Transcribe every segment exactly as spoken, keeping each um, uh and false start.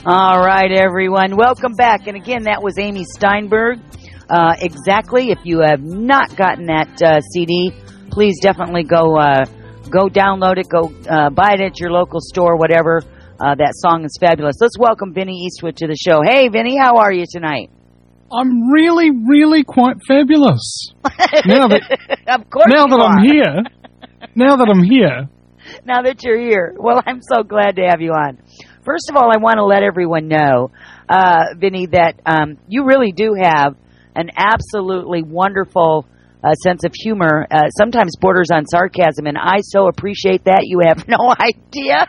All right, everyone. Welcome back. And again, that was Amy Steinberg. Uh, exactly. If you have not gotten that uh, C D, please definitely go uh, go download it. Go uh, buy it at your local store, whatever. Uh, that song is fabulous. Let's welcome Vinny Eastwood to the show. Hey, Vinny, how are you tonight? I'm really, really quite fabulous. Now that, of course now you that are. I'm here, now that I'm here. Now that you're here. Well, I'm so glad to have you on. First of all, I want to let everyone know, uh, Vinny, that um, you really do have an absolutely wonderful uh, sense of humor, uh, sometimes borders on sarcasm, and I so appreciate that. You have no idea.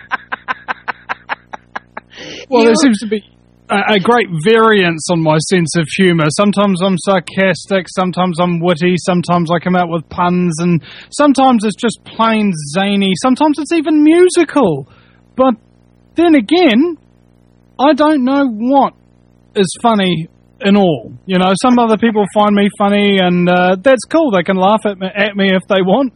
Well, you, there seems to be a, a great variance on my sense of humour. Sometimes I'm sarcastic, sometimes I'm witty, sometimes I come out with puns, and sometimes it's just plain zany, sometimes it's even musical. But then again, I don't know what is funny in all. You know, some other people find me funny, and uh, that's cool. They can laugh at me, at me if they want.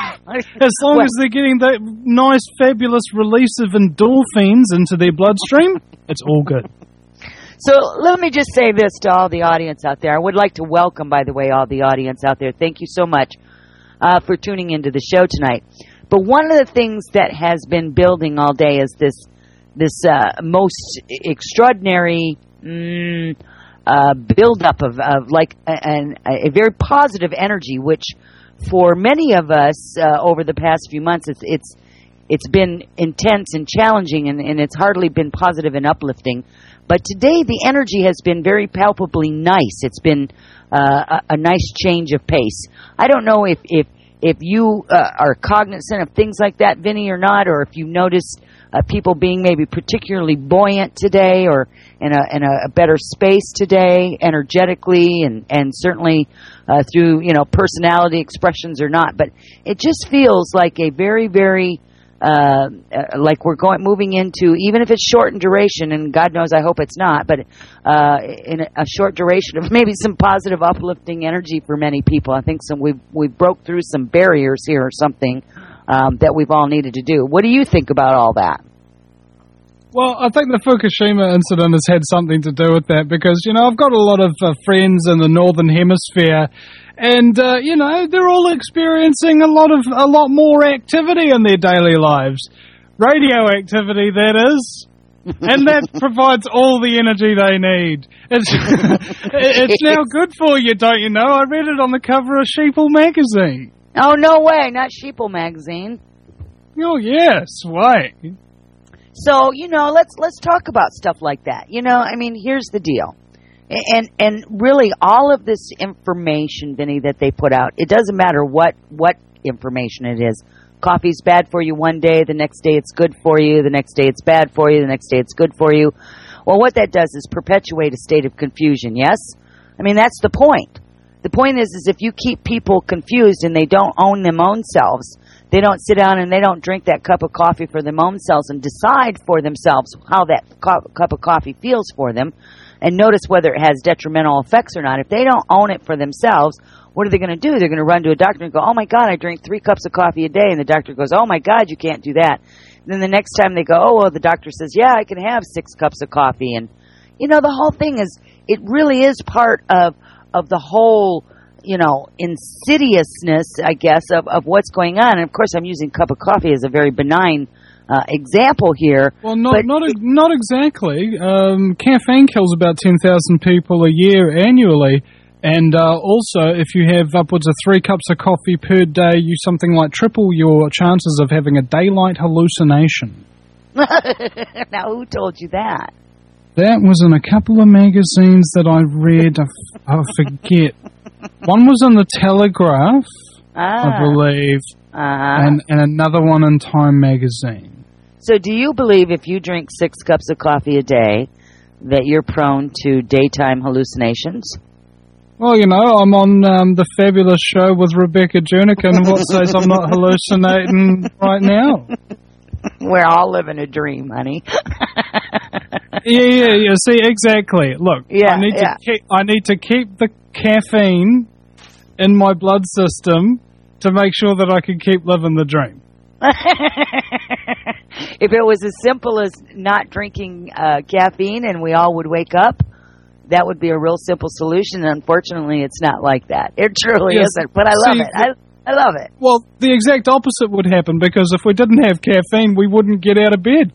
As long well, as they're getting that nice, fabulous release of endorphins into their bloodstream, it's all good. So let me just say this to all the audience out there. I would like to welcome, by the way, all the audience out there. Thank you so much uh, for tuning into the show tonight. But one of the things that has been building all day is this this uh, most extraordinary mm, uh, buildup of, of like a, a, a very positive energy, which for many of us uh, over the past few months, it's it's it's been intense and challenging, and, and it's hardly been positive and uplifting. But today, the energy has been very palpably nice. It's been uh, a, a nice change of pace. I don't know if if if you uh, are cognizant of things like that, Vinny, or not, or if you noticed uh, people being maybe particularly buoyant today, or in a in a, a better space today, energetically, and and certainly uh, through you know personality expressions or not. But it just feels like a very very Uh, like we're going, moving into, even if it's short in duration, and God knows I hope it's not, but uh, in a, a short duration of maybe some positive, uplifting energy for many people. I think some we've we broke through some barriers here or something um, that we've all needed to do. What do you think about all that? Well, I think the Fukushima incident has had something to do with that because, you know, I've got a lot of uh, friends in the Northern Hemisphere and, uh, you know, they're all experiencing a lot of, a lot more activity in their daily lives. Radio activity, that is. And that provides all the energy they need. It's, it's now good for you, don't you know? I read it on the cover of Sheeple magazine. Oh, no way. Not Sheeple magazine. Oh, yes. Wait. So, you know, let's let's talk about stuff like that. You know, I mean, here's the deal. And and really all of this information, Vinny, that they put out, it doesn't matter what, what information it is. Coffee's bad for you one day, the next day it's good for you, the next day it's bad for you, the next day it's good for you. Well, what that does is perpetuate a state of confusion, yes? I mean, that's the point. The point is, is if you keep people confused and they don't own their own selves, they don't sit down and they don't drink that cup of coffee for their own selves and decide for themselves how that co- cup of coffee feels for them and notice whether it has detrimental effects or not. If they don't own it for themselves, what are they going to do? They're going to run to a doctor and go, oh, my God, I drink three cups of coffee a day. And the doctor goes, oh, my God, you can't do that. And then the next time they go, oh, well, the doctor says, yeah, I can have six cups of coffee. And, you know, the whole thing is, it really is part of of the whole, you know, insidiousness, I guess, of, of what's going on. And, of course, I'm using cup of coffee as a very benign uh, example here. Well, not not it, not exactly. Um, caffeine kills about ten thousand people a year annually. And uh, also, if you have upwards of three cups of coffee per day, you something like triple your chances of having a daylight hallucination. Now, who told you that? That was in a couple of magazines that I read. I, f- I forget. One was in the Telegraph, ah. I believe, uh-huh. and, and another one in Time magazine. So do you believe if you drink six cups of coffee a day that you're prone to daytime hallucinations? Well, you know, I'm on um, the fabulous show with Rebecca Jernigan, and what says I'm not hallucinating right now? We're all living a dream, honey. yeah, yeah, yeah. See, exactly. Look, yeah, I need yeah. to keep. I need to keep the caffeine in my blood system to make sure that I can keep living the dream. If it was as simple as not drinking uh, caffeine and we all would wake up, that would be a real simple solution. Unfortunately, it's not like that. It truly yes. isn't, but I love See, it. I, I love it. Well, the exact opposite would happen, because if we didn't have caffeine, we wouldn't get out of bed.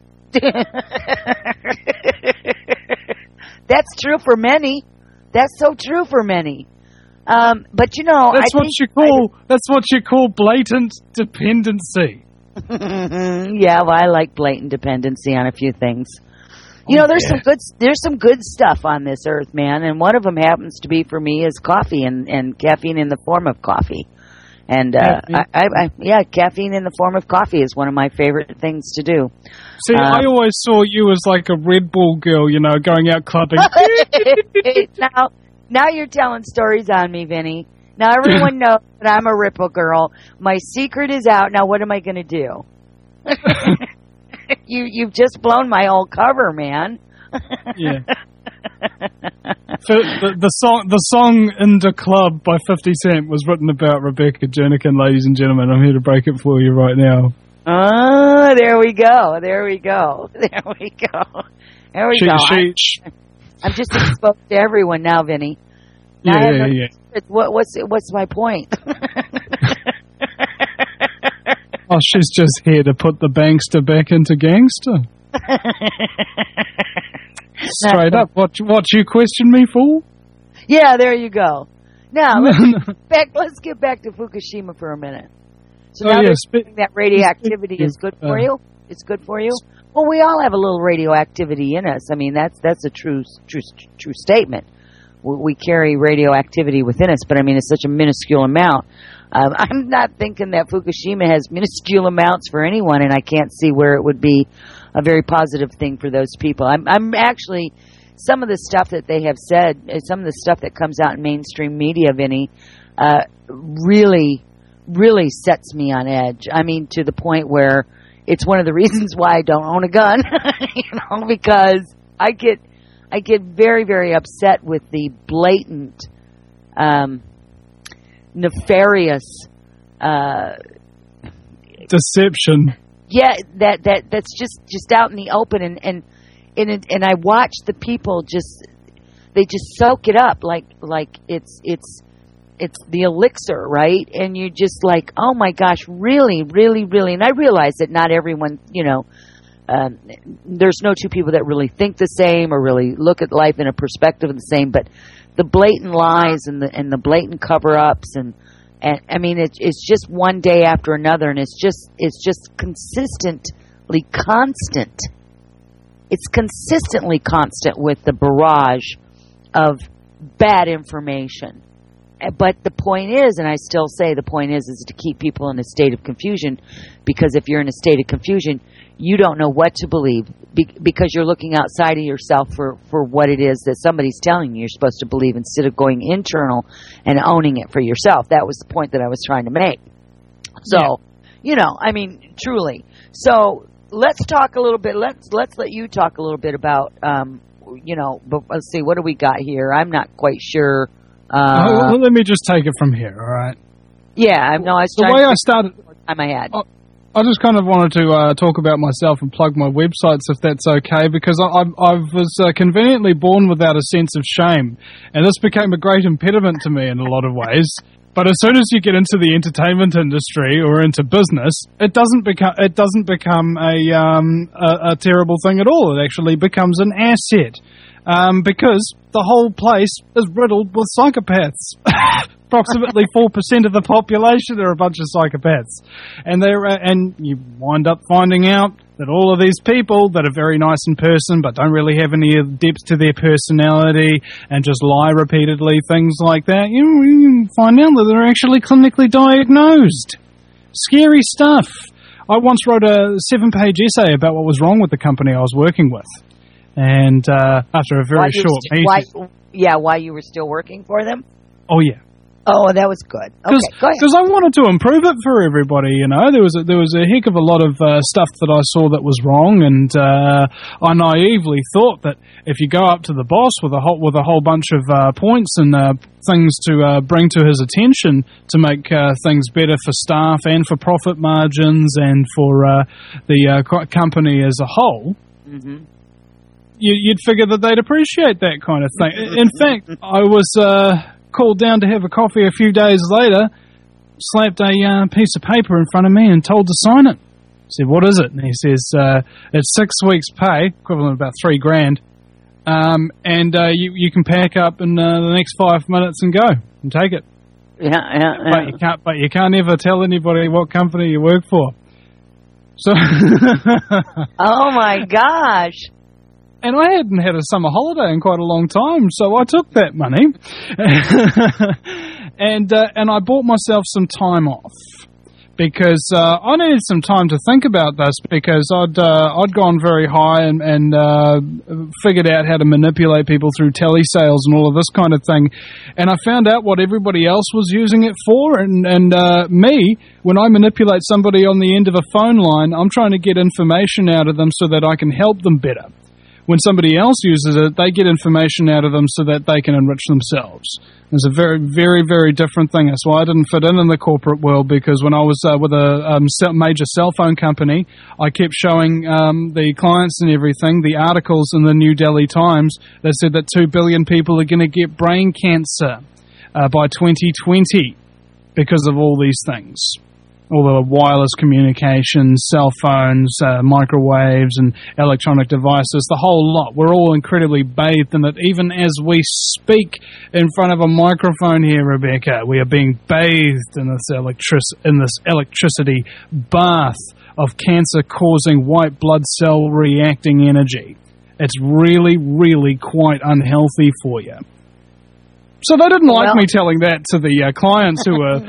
That's true for many. That's so true for many. Um, but you know, that's I what think you call I, that's what you call blatant dependency. Yeah, well, I like blatant dependency on a few things. You oh, know, there's yeah. some good there's some good stuff on this earth, man, and one of them happens to be for me is coffee and, and caffeine in the form of coffee. And uh, I, I, I, yeah, caffeine in the form of coffee is one of my favorite things to do. See, um, I always saw you as like a Red Bull girl, you know, going out clubbing. now, now you're telling stories on me, Vinny. Now everyone knows that I'm a Ripple girl. My secret is out. Now what am I going to do? you, you've just blown my whole cover, man. Yeah. the, the song, the song "In the Club" by fifty Cent was written about Rebecca Jernigan, ladies and gentlemen. I'm here to break it for you right now. Oh, there we go. There we go. There we go. There we she, go. She, she, I'm just exposed to everyone now, Vinny. Now yeah, I have no yeah, yeah. What, what's what's my point? Oh, she's just here to put the bankster back into gangster. Straight up, what what you question me for? Yeah, there you go. Now let's get back. Let's get back to Fukushima for a minute. So oh, now yeah, spe- that radioactivity is good for uh, you. It's good for you. Well, we all have a little radioactivity in us. I mean, that's that's a true true true statement. We, we carry radioactivity within us, but I mean, it's such a minuscule amount. Um, I'm not thinking that Fukushima has minuscule amounts for anyone, and I can't see where it would be a very positive thing for those people. I'm, I'm actually, some of the stuff that they have said, some of the stuff that comes out in mainstream media, Vinny, uh, really, really sets me on edge. I mean, to the point where it's one of the reasons why I don't own a gun, you know, because I get, I get very, very upset with the blatant, um, nefarious, uh, deception. Yeah, that, that that's just, just out in the open, and and and, it, and I watch the people just, they just soak it up like like it's it's it's the elixir, right? And you just like, oh my gosh, really, really, really. And I realize that not everyone, you know, um, there's no two people that really think the same or really look at life in a perspective of the same. But the blatant lies and the and the blatant cover-ups and. And I mean, it, it's just one day after another, and it's just it's just consistently constant. It's consistently constant with the barrage of bad information. But the point is, and I still say the point is, is to keep people in a state of confusion, because if you're in a state of confusion, you don't know what to believe, because you're looking outside of yourself for, for what it is that somebody's telling you you're supposed to believe, instead of going internal and owning it for yourself. That was the point that I was trying to make. So, yeah. you know, I mean, truly. So let's talk a little bit. Let's let's let you talk a little bit about, um, you know, but let's see, what do we got here? I'm not quite sure. Uh, oh, well, let me just take it from here, all right? Yeah, I know. I was the trying way to I started. Time I had. I, I just kind of wanted to uh, talk about myself and plug my websites, if that's okay, because I, I, I was uh, conveniently born without a sense of shame, and this became a great impediment to me in a lot of ways. But as soon as you get into the entertainment industry or into business, it doesn't become it doesn't become a um, a, a terrible thing at all. It actually becomes an asset, um, because the whole place is riddled with psychopaths. Approximately four percent of the population are a bunch of psychopaths, and they uh, and you wind up finding out that all of these people that are very nice in person but don't really have any depth to their personality and just lie repeatedly, things like that, you, you find out that they're actually clinically diagnosed. Scary stuff. I once wrote a seven-page essay about what was wrong with the company I was working with, and uh, after a very short st- meeting, why, yeah, why you were still working for them? Oh yeah. Oh, that was good. Okay, go ahead. Because I wanted to improve it for everybody, you know. There was a, there was a heck of a lot of uh, stuff that I saw that was wrong, and uh, I naively thought that if you go up to the boss with a whole, with a whole bunch of uh, points and uh, things to uh, bring to his attention to make uh, things better for staff and for profit margins and for uh, the uh, company as a whole, mm-hmm. you, you'd figure that they'd appreciate that kind of thing. In fact, I was... Uh, called down to have a coffee a few days later, slapped a uh, piece of paper in front of me and told to sign it. I said, what is it? And he says, uh, it's six weeks' pay, equivalent of about three grand, um, and uh, you, you can pack up in uh, the next five minutes and go and take it. Yeah, yeah, yeah. But you can't, but you can't ever tell anybody what company you work for. So, oh my gosh. And I hadn't had a summer holiday in quite a long time, so I took that money and uh, and I bought myself some time off because uh, I needed some time to think about this because I'd uh, I'd gone very high and, and uh, figured out how to manipulate people through telesales and all of this kind of thing, and I found out what everybody else was using it for, and and uh, me, when I manipulate somebody on the end of a phone line, I'm trying to get information out of them so that I can help them better. When somebody else uses it, they get information out of them so that they can enrich themselves. It's a very, very, very different thing. That's why I didn't fit in in the corporate world, because when I was uh, with a um, major cell phone company, I kept showing um, the clients and everything, the articles in the New Delhi Times that said that two billion people are going to get brain cancer uh, by twenty twenty because of all these things. All the wireless communications, cell phones, uh, microwaves, and electronic devices, the whole lot. We're all incredibly bathed in it. Even as we speak in front of a microphone here, Rebecca, we are being bathed in this, electric- in this electricity bath of cancer-causing white blood cell reacting energy. It's really, really quite unhealthy for you. So they didn't like well, me telling that to the uh, clients who were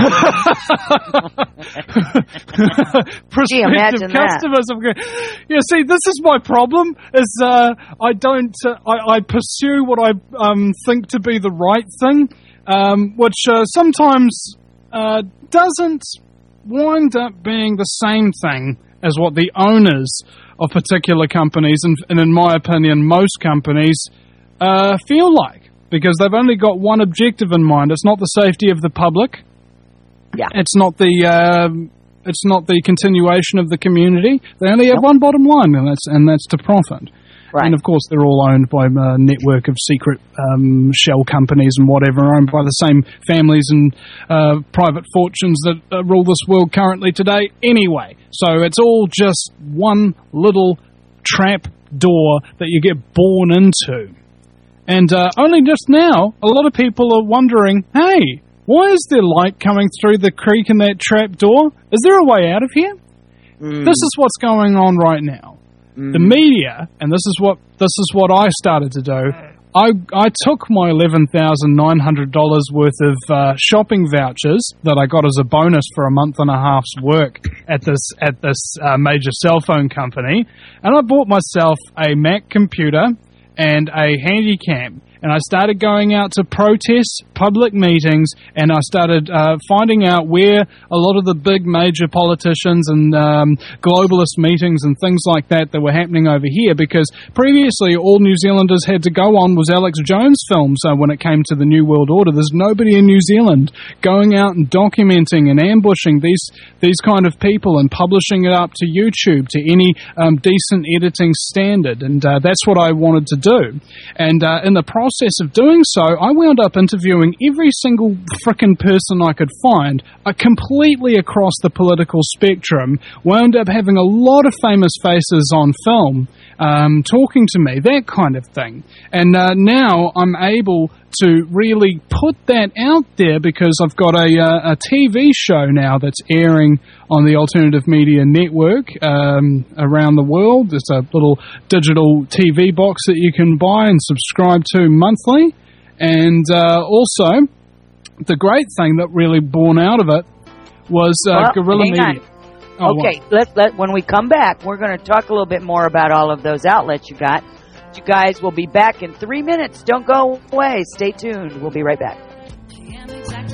prospective customers. That. Yeah, see, this is my problem. Is uh, I don't, uh, I, I pursue what I um, think to be the right thing, um, which uh, sometimes uh, doesn't wind up being the same thing as what the owners of particular companies, and, and in my opinion, most companies, uh, feel like. Because they've only got one objective in mind. It's not the safety of the public. Yeah. It's not the uh, it's not the continuation of the community. They only have nope. one bottom line, and that's and that's to profit. Right. And of course, they're all owned by a network of secret um, shell companies and whatever, owned by the same families and uh, private fortunes that uh, rule this world currently today. Anyway, so it's all just one little trap door that you get born into. And uh, only just now, a lot of people are wondering, hey, why is there light coming through the creek in that trap door? Is there a way out of here? Mm. This is what's going on right now. Mm. The media, and this is what this is what I started to do, I, I took my eleven thousand nine hundred dollars worth of uh, shopping vouchers that I got as a bonus for a month and a half's work at this, at this uh, major cell phone company, and I bought myself a Mac computer and a Handycam, and I started going out to protests, public meetings, and I started uh, finding out where a lot of the big major politicians and um, globalist meetings and things like that that were happening over here, because previously all New Zealanders had to go on was Alex Jones films. So when it came to the New World Order, there's nobody in New Zealand going out and documenting and ambushing these these kind of people and publishing it up to YouTube to any um, decent editing standard, and uh, that's what I wanted to do. And uh, in the process of doing so, I wound up interviewing every single frickin' person I could find, uh, completely across the political spectrum, wound up having a lot of famous faces on film um, talking to me, that kind of thing. And uh, now I'm able to really put that out there because I've got a, uh, a T V show now that's airing on the Alternative Media Network um, around the world. It's a little digital T V box that you can buy and subscribe to monthly. And uh, also, the great thing that really born out of it was uh, well, Guerrilla Media. Oh, okay, let let when we come back, we're going to talk a little bit more about all of those outlets you got. You guys will be back in three minutes. Don't go away. Stay tuned. We'll be right back.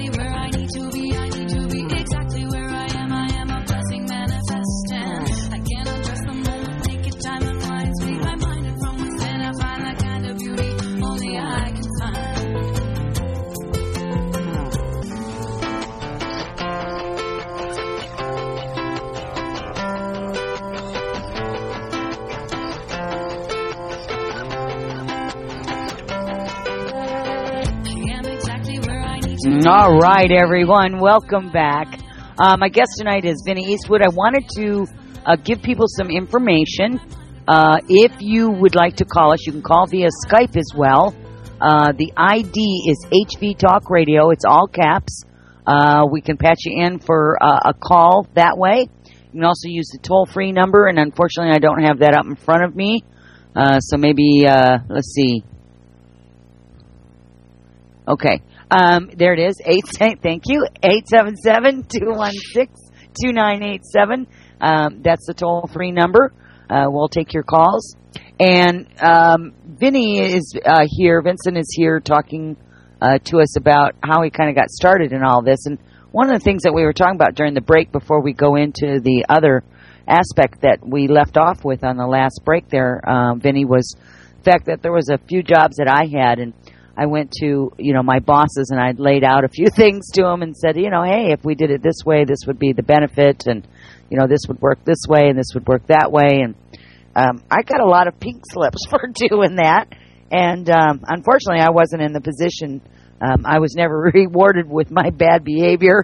All right, everyone. Welcome back. Uh, my guest tonight is Vinny Eastwood. I wanted to uh, give people some information. Uh, if you would like to call us, you can call via Skype as well. Uh, the I D is H V Talk Radio. It's all caps. Uh, we can patch you in for uh, a call that way. You can also use the toll-free number, and unfortunately I don't have that up in front of me. Uh, so maybe, uh, let's see. Okay. Um, there it is. Eight, thank you. eight seven seven, two one six, two nine eight seven. Um, that's the toll-free number. Uh, we'll take your calls. And um, Vinny is uh, here. Vincent is here talking uh, to us about how he kind of got started in all this. And one of the things that we were talking about during the break before we go into the other aspect that we left off with on the last break there, um, Vinny, was the fact that there was a few jobs that I had, and I went to, you know, my bosses, and I'd laid out a few things to them and said, you know, hey, if we did it this way, this would be the benefit, and, you know, this would work this way, and this would work that way. And um, I got a lot of pink slips for doing that. And um, unfortunately, I wasn't in the position. Um, I was never rewarded with my bad behavior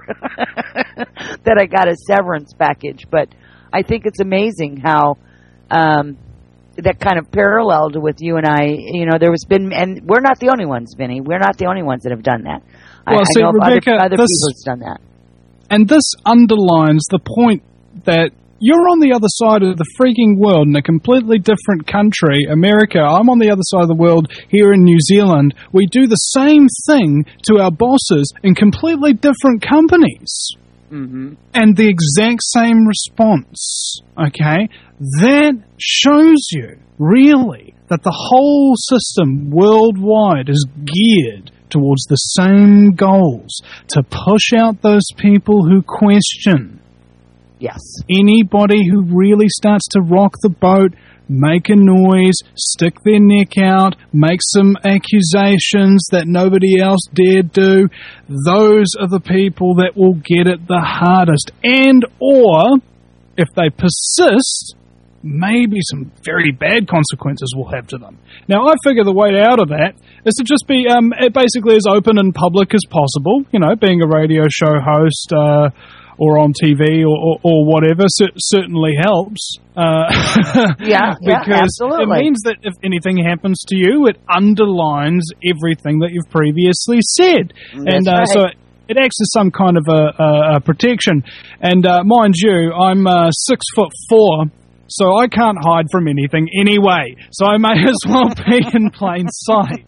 that I got a severance package. But I think it's amazing how um, that kind of paralleled with you and I. You know, there was been, and we're not the only ones, Vinny. We're not the only ones that have done that. Well, I, see, I know Rebecca, of other, other this, people who've done that. And this underlines the point that you're on the other side of the freaking world in a completely different country, America. I'm on the other side of the world here in New Zealand. We do the same thing to our bosses in completely different companies. Mm-hmm. And the exact same response, okay? That shows you, really, that the whole system worldwide is geared towards the same goals, to push out those people who question. Yes. Anybody who really starts to rock the boat, make a noise, stick their neck out, make some accusations that nobody else dared do, those are the people that will get it the hardest. And or, if they persist, maybe some very bad consequences will have to them. Now, I figure the way out of that is to just be um, basically as open and public as possible. You know, being a radio show host, uh, or on T V or, or, or whatever c- certainly helps. Uh, yeah, because yeah, absolutely. It means that if anything happens to you, it underlines everything that you've previously said. That's and uh, right. so it acts as some kind of a, a, a protection. And uh, mind you, I'm uh, six foot four, so I can't hide from anything anyway. So I may as well be in plain sight.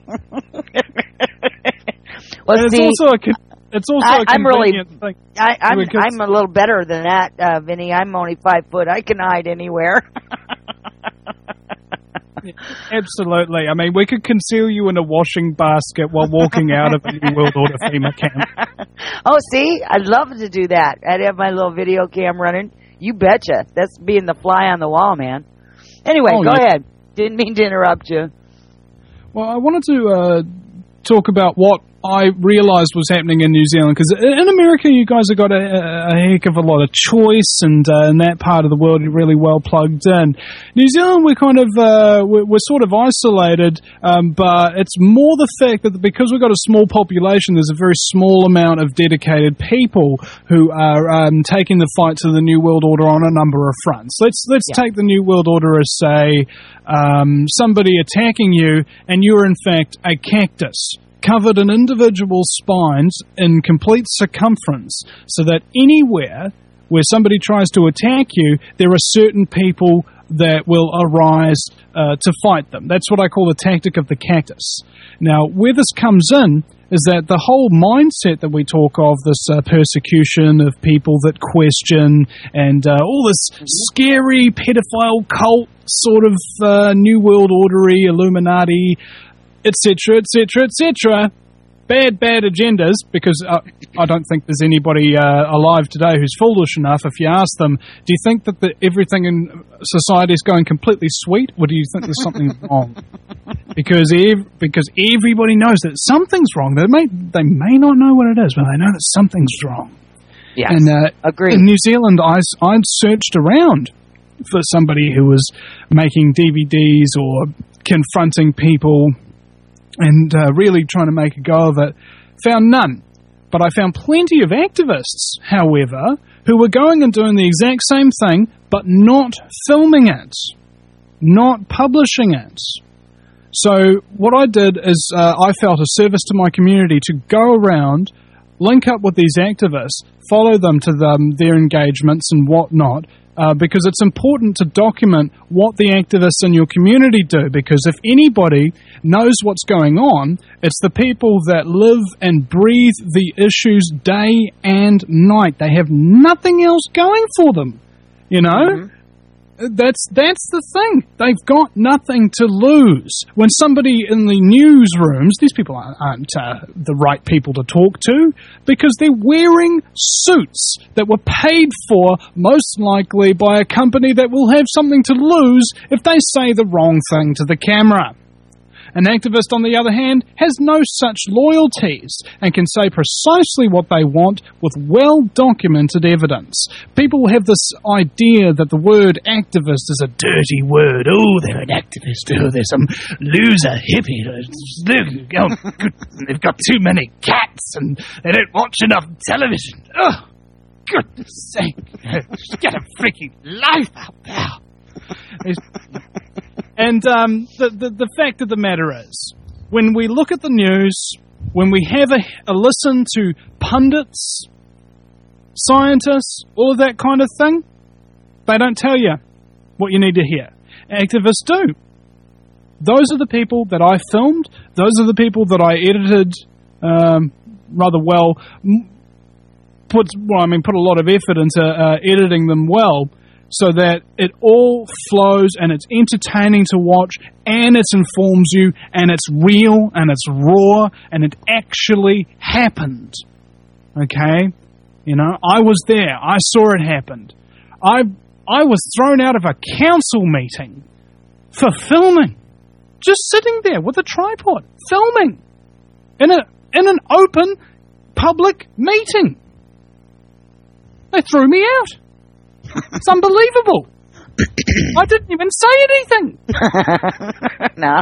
Well, and see, it's also a con- It's also I, a I'm really, thing. I, I'm, Because- I'm a little better than that, uh, Vinny. I'm only five foot. I can hide anywhere. Absolutely. I mean, we could conceal you in a washing basket while walking out of a New World Order FEMA camp. Oh, see? I'd love to do that. I'd have my little video cam running. You betcha. That's being the fly on the wall, man. Anyway, Oh, go yeah. ahead. Didn't mean to interrupt you. Well, I wanted to uh, talk about what I realised was happening in New Zealand, because in America you guys have got a, a heck of a lot of choice, and uh, in that part of the world you're really well plugged in. New Zealand, we're kind of uh, we're, we're sort of isolated, um, but it's more the fact that because we've got a small population, there's a very small amount of dedicated people who are um, taking the fight to the New World Order on a number of fronts. Let's let's Yeah. take the New World Order as, say, um, somebody attacking you, and you're in fact a cactus covered in individual spines in complete circumference, so that anywhere where somebody tries to attack you, there are certain people that will arise uh, to fight them. That's what I call the tactic of the cactus. Now, where this comes in is that the whole mindset that we talk of, this uh, persecution of people that question, and uh, all this scary pedophile cult sort of uh, New World Order-y, Illuminati, etc, etc, et cetera. Bad, bad agendas, because uh, I don't think there's anybody uh, alive today who's foolish enough, if you ask them, do you think that the, everything in society is going completely sweet, or do you think there's something wrong? Because ev- because everybody knows that something's wrong. They may, they may not know what it is, but they know that something's wrong. Yes, And uh, agreed. in New Zealand, I, I searched around for somebody who was making D V Ds or confronting people and uh, really trying to make a go of it. Found none. But I found plenty of activists, however, who were going and doing the exact same thing, but not filming it, not publishing it. So what I did is uh, I felt a service to my community to go around, link up with these activists, follow them to them, their engagements and whatnot, uh, because it's important to document what the activists in your community do, because if anybody knows what's going on, it's the people that live and breathe the issues day and night. They have nothing else going for them, you know? Mm-hmm. That's that's the thing. They've got nothing to lose. When somebody in the newsrooms, these people aren't, aren't uh, the right people to talk to, because they're wearing suits that were paid for, most likely by a company that will have something to lose if they say the wrong thing to the camera. An activist, on the other hand, has no such loyalties and can say precisely what they want with well-documented evidence. People have this idea that the word activist is a dirty word. Oh, they're an activist. Oh, they're some loser hippie. Oh, they've got too many cats and they don't watch enough television. Oh, goodness sake. Get a freaking life out there. And um, the, the the fact of the matter is, when we look at the news, when we have a, a listen to pundits, scientists, all of that kind of thing, they don't tell you what you need to hear. Activists do. Those are the people that I filmed. Those are the people that I edited um, rather well. Put well, I mean, put a lot of effort into uh, editing them well, so that it all flows and it's entertaining to watch and it informs you and it's real and it's raw and it actually happened. Okay? You know, I was there. I saw it happen. I I was thrown out of a council meeting for filming. Just sitting there with a tripod, filming in a in an open public meeting. They threw me out. It's unbelievable. I didn't even say anything. No.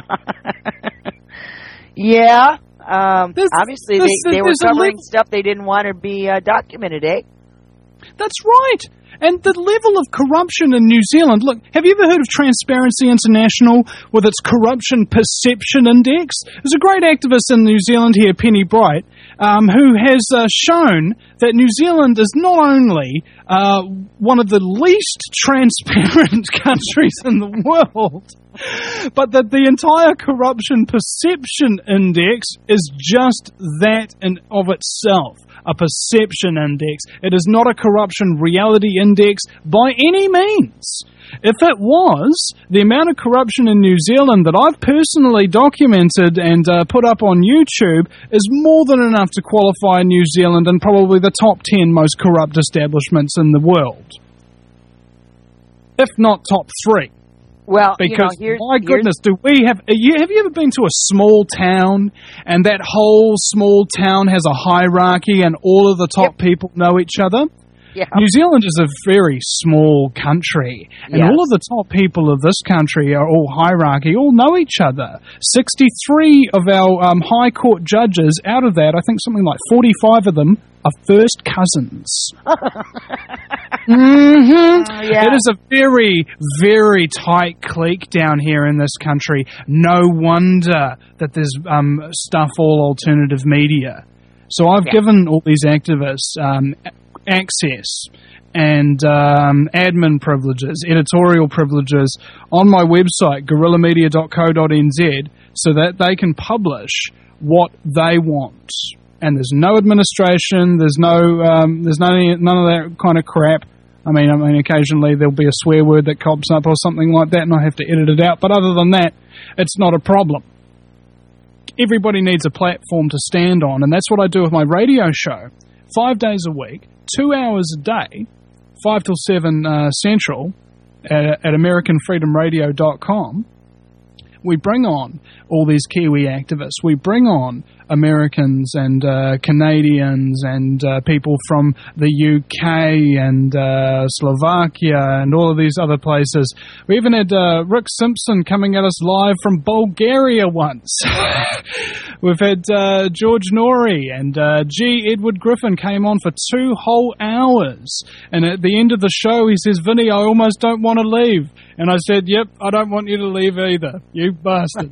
Yeah. Um, there's, obviously, there's, they, they were covering stuff they didn't want to be uh, documented, eh? That's right. And the level of corruption in New Zealand, look, have you ever heard of Transparency International with its Corruption Perception Index? There's a great activist in New Zealand here, Penny Bright, um, who has uh, shown that New Zealand is not only uh, one of the least transparent countries in the world, but that the entire Corruption Perception Index is just that in of itself. A perception index. It is not a corruption reality index by any means. If it was, the amount of corruption in New Zealand that I've personally documented and uh, put up on YouTube is more than enough to qualify New Zealand in probably the top ten most corrupt establishments in the world. If not top three. Well, because, you know, here's, my goodness, do we have... You, have you ever been to a small town and that whole small town has a hierarchy and all of the top yep. people know each other? Yeah. New Zealand is a very small country, and yes. all of the top people of this country are all hierarchy, all know each other. sixty-three of our um, High Court judges, out of that, I think something like forty-five of them are first cousins. mm-hmm. uh, yeah. It is a very, very tight clique down here in this country. No wonder that there's um, stuff all alternative media. So I've yeah. given all these activists um, access and um, admin privileges, editorial privileges on my website, guerrilla media dot co dot n z, so that they can publish what they want. And there's no administration, there's no, um, there's none of, none of that kind of crap. I mean, I mean, occasionally there'll be a swear word that pops up or something like that, and I have to edit it out. But other than that, it's not a problem. Everybody needs a platform to stand on, and that's what I do with my radio show. Five days a week, two hours a day, five till seven uh, Central at, at american freedom radio dot com. We bring on all these Kiwi activists. We bring on Americans and uh, Canadians and uh, people from the U K and uh, Slovakia and all of these other places. We even had uh, Rick Simpson coming at us live from Bulgaria once. We've had uh, George Norrie and uh, G. Edward Griffin came on for two whole hours. And at the end of the show, he says, Vinny, I almost don't want to leave. And I said, yep, I don't want you to leave either, you bastard.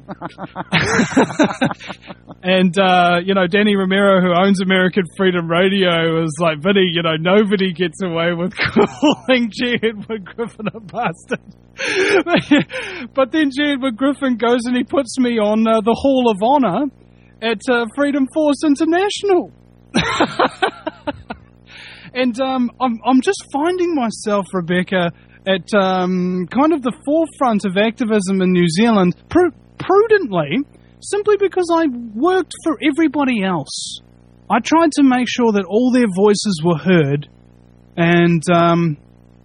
And, uh, you know, Danny Romero, who owns American Freedom Radio, was like, Vinny, you know, nobody gets away with calling G. Edward Griffin a bastard. But then G. Edward Griffin goes and he puts me on uh, the Hall of Honor at uh, Freedom Force International. And um, I'm, I'm just finding myself, Rebecca, at um, kind of the forefront of activism in New Zealand, pr- prudently, simply because I worked for everybody else. I tried to make sure that all their voices were heard, and um,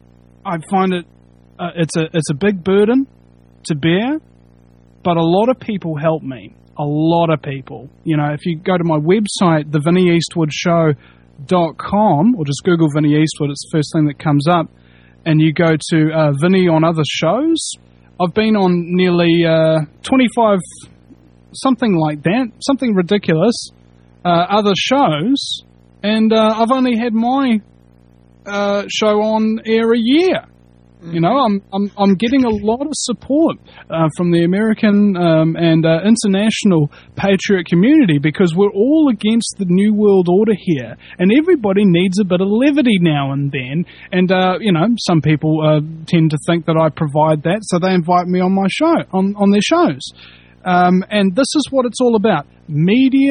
I find it uh, it's a it's a big burden to bear, but a lot of people help me. A lot of people. You know, if you go to my website, the Vinnie Eastwood Show dot com, or just Google Vinnie Eastwood, it's the first thing that comes up, and you go to uh, Vinnie on other shows. I've been on nearly uh, twenty-five, something like that, something ridiculous, uh, other shows, and uh, I've only had my uh, show on air a year. You know, I'm I'm I'm getting a lot of support uh, from the American um, and uh, international patriot community, because we're all against the New World Order here, and everybody needs a bit of levity now and then. And uh, you know, some people uh, tend to think that I provide that, so they invite me on my show, on on their shows. Um, and this is what it's all about. Media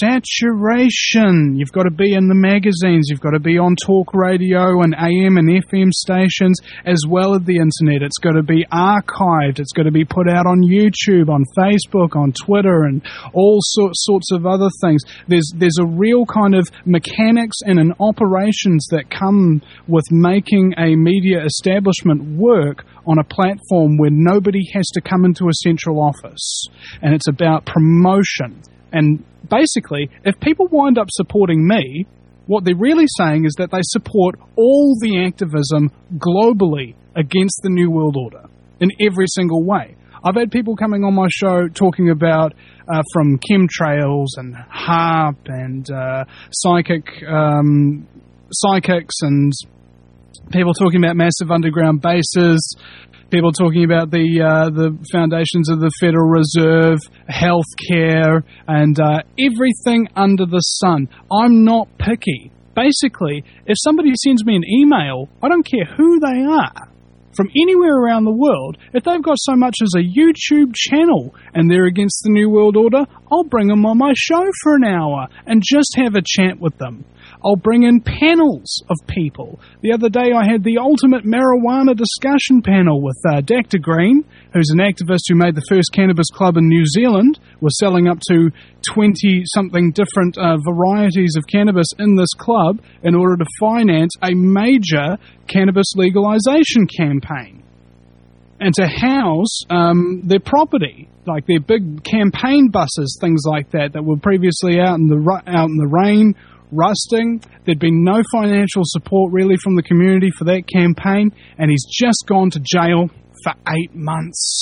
saturation. You've got to be in the magazines. You've got to be on talk radio and A M and F M stations, as well as the internet. It's got to be archived. It's got to be put out on YouTube, on Facebook, on Twitter, and all sorts sorts of other things. There's there's a real kind of mechanics and an operations that come with making a media establishment work on a platform where nobody has to come into a central office. And it's about promotion. And basically, if people wind up supporting me, what they're really saying is that they support all the activism globally against the New World Order in every single way. I've had people coming on my show talking about uh, from chemtrails and HAARP and uh, psychic um, psychics, and people talking about massive underground bases, people talking about the uh, the foundations of the Federal Reserve, healthcare, and uh, everything under the sun. I'm not picky. Basically, if somebody sends me an email, I don't care who they are, from anywhere around the world, if they've got so much as a YouTube channel and they're against the New World Order, I'll bring them on my show for an hour and just have a chat with them. I'll bring in panels of people. The other day I had the ultimate marijuana discussion panel with uh, Doctor Green, who's an activist who made the first cannabis club in New Zealand. We're selling up to twenty-something different uh, varieties of cannabis in this club in order to finance a major cannabis legalization campaign and to house um, their property, like their big campaign buses, things like that, that were previously out in the out in the rain, rusting. There'd been no financial support really from the community for that campaign, and he's just gone to jail for eight months.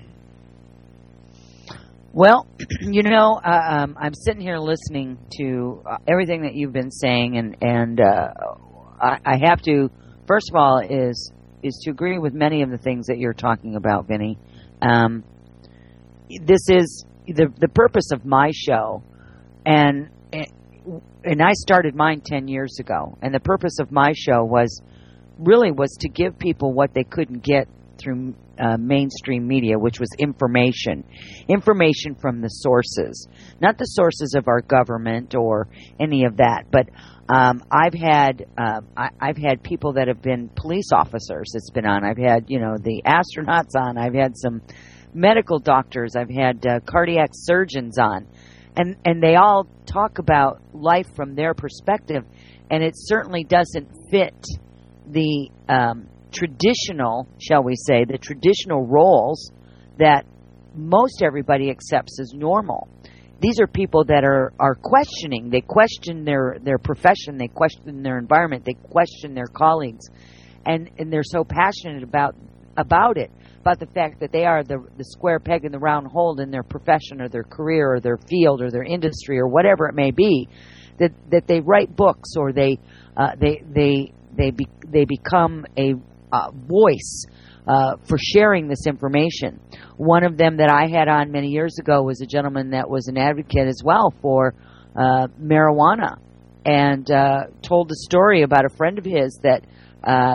Well, you know, uh, um, I'm sitting here listening to uh, everything that you've been saying, and and uh, I, I have to, first of all, is is to agree with many of the things that you're talking about, Vinny. Um, this is the the purpose of my show, and. And I started mine ten years ago, and the purpose of my show was really was to give people what they couldn't get through uh, mainstream media, which was information, information from the sources, not the sources of our government or any of that. But um, I've had uh, I, I've had people that have been police officers that's been on. I've had you know the astronauts on. I've had some medical doctors. I've had uh, cardiac surgeons on. And and they all talk about life from their perspective, and it certainly doesn't fit the um, traditional, shall we say, the traditional roles that most everybody accepts as normal. These are people that are, are questioning. They question their, their profession. They question their environment. They question their colleagues. And, and they're so passionate about about it. about the fact that they are the, the square peg in the round hole in their profession or their career or their field or their industry or whatever it may be, that, that they write books or they uh, they they they be, they become a uh, voice uh, for sharing this information. One of them that I had on many years ago was a gentleman that was an advocate as well for uh, marijuana, and uh, told a story about a friend of his that uh,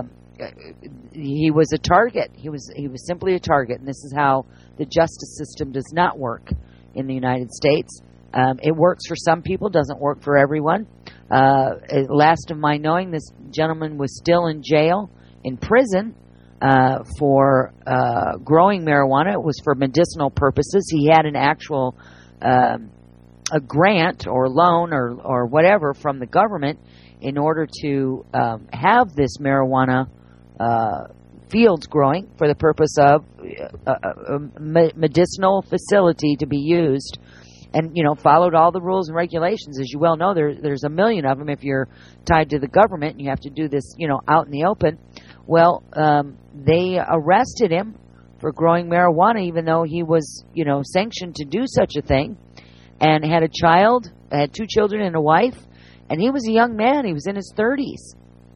he was a target. He was he was simply a target, and this is how the justice system does not work in the United States. Um, it works for some people, doesn't work for everyone. Uh, last of my knowing, this gentleman was still in jail, in prison, uh, for uh, growing marijuana. It was for medicinal purposes. He had an actual uh, a grant or loan or, or whatever from the government in order to um, have this marijuana uh, fields growing for the purpose of a, a medicinal facility to be used. And, you know, followed all the rules and regulations. As you well know, there, there's a million of them if you're tied to the government and you have to do this, you know, out in the open. Well, um, they arrested him for growing marijuana, even though he was, you know, sanctioned to do such a thing, and had a child, had two children and a wife, and he was a young man. He was in his thirties.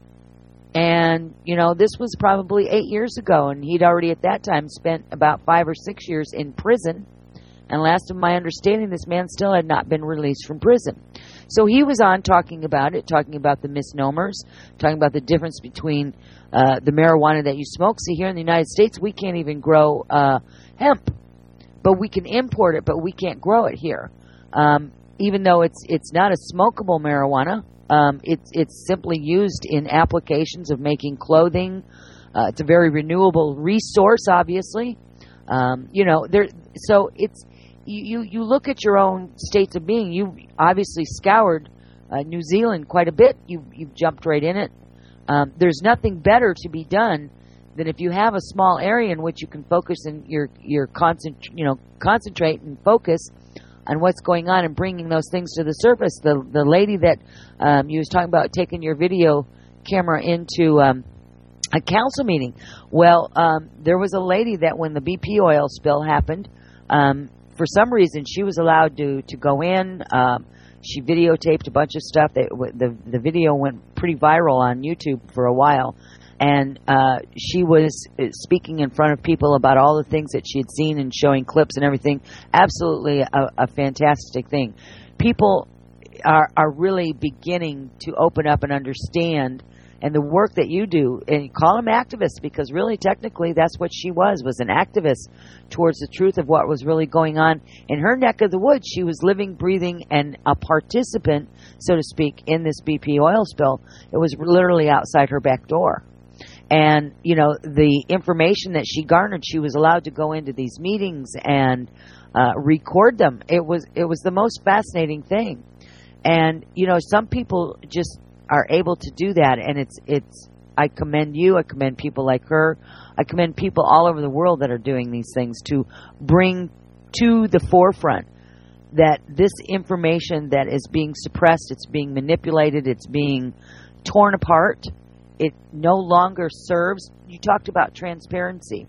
And, you know, this was probably eight years ago, and he'd already at that time spent about five or six years in prison. And last of my understanding, this man still had not been released from prison. So he was on talking about it, talking about the misnomers, talking about the difference between uh, the marijuana that you smoke. See, here in the United States, we can't even grow uh, hemp, but we can import it, but we can't grow it here. Um, even though it's it's not a smokable marijuana, um, it's it's simply used in applications of making clothing. Uh, it's a very renewable resource, obviously. Um, you know, there. So it's. You, you look at your own states of being. You've obviously scoured uh, New Zealand quite a bit. You've, you've jumped right in it. Um, there's nothing better to be done than if you have a small area in which you can focus and your your concent you know concentrate and focus on what's going on and bringing those things to the surface. The the lady that um, you was talking about taking your video camera into um, a council meeting. Well, um, there was a lady that when the B P oil spill happened. Um, For some reason, she was allowed to, to go in. Um, she videotaped a bunch of stuff. That the the video went pretty viral on YouTube for a while, and uh, she was speaking in front of people about all the things that she had seen and showing clips and everything. Absolutely a, a fantastic thing. People are are really beginning to open up and understand. And the work that you do, and call them activists, because really, technically, that's what she was, was an activist towards the truth of what was really going on in her neck of the woods. She was living, breathing, and a participant, so to speak, in this B P oil spill. It was literally outside her back door. And, you know, the information that she garnered, she was allowed to go into these meetings and uh, record them. It was, it was the most fascinating thing. And, you know, some people just are able to do that, and it's it's I commend you, I commend people like her, I commend people all over the world that are doing these things to bring to the forefront that this information that is being suppressed, it's being manipulated, it's being torn apart, it no longer serves. You talked about transparency,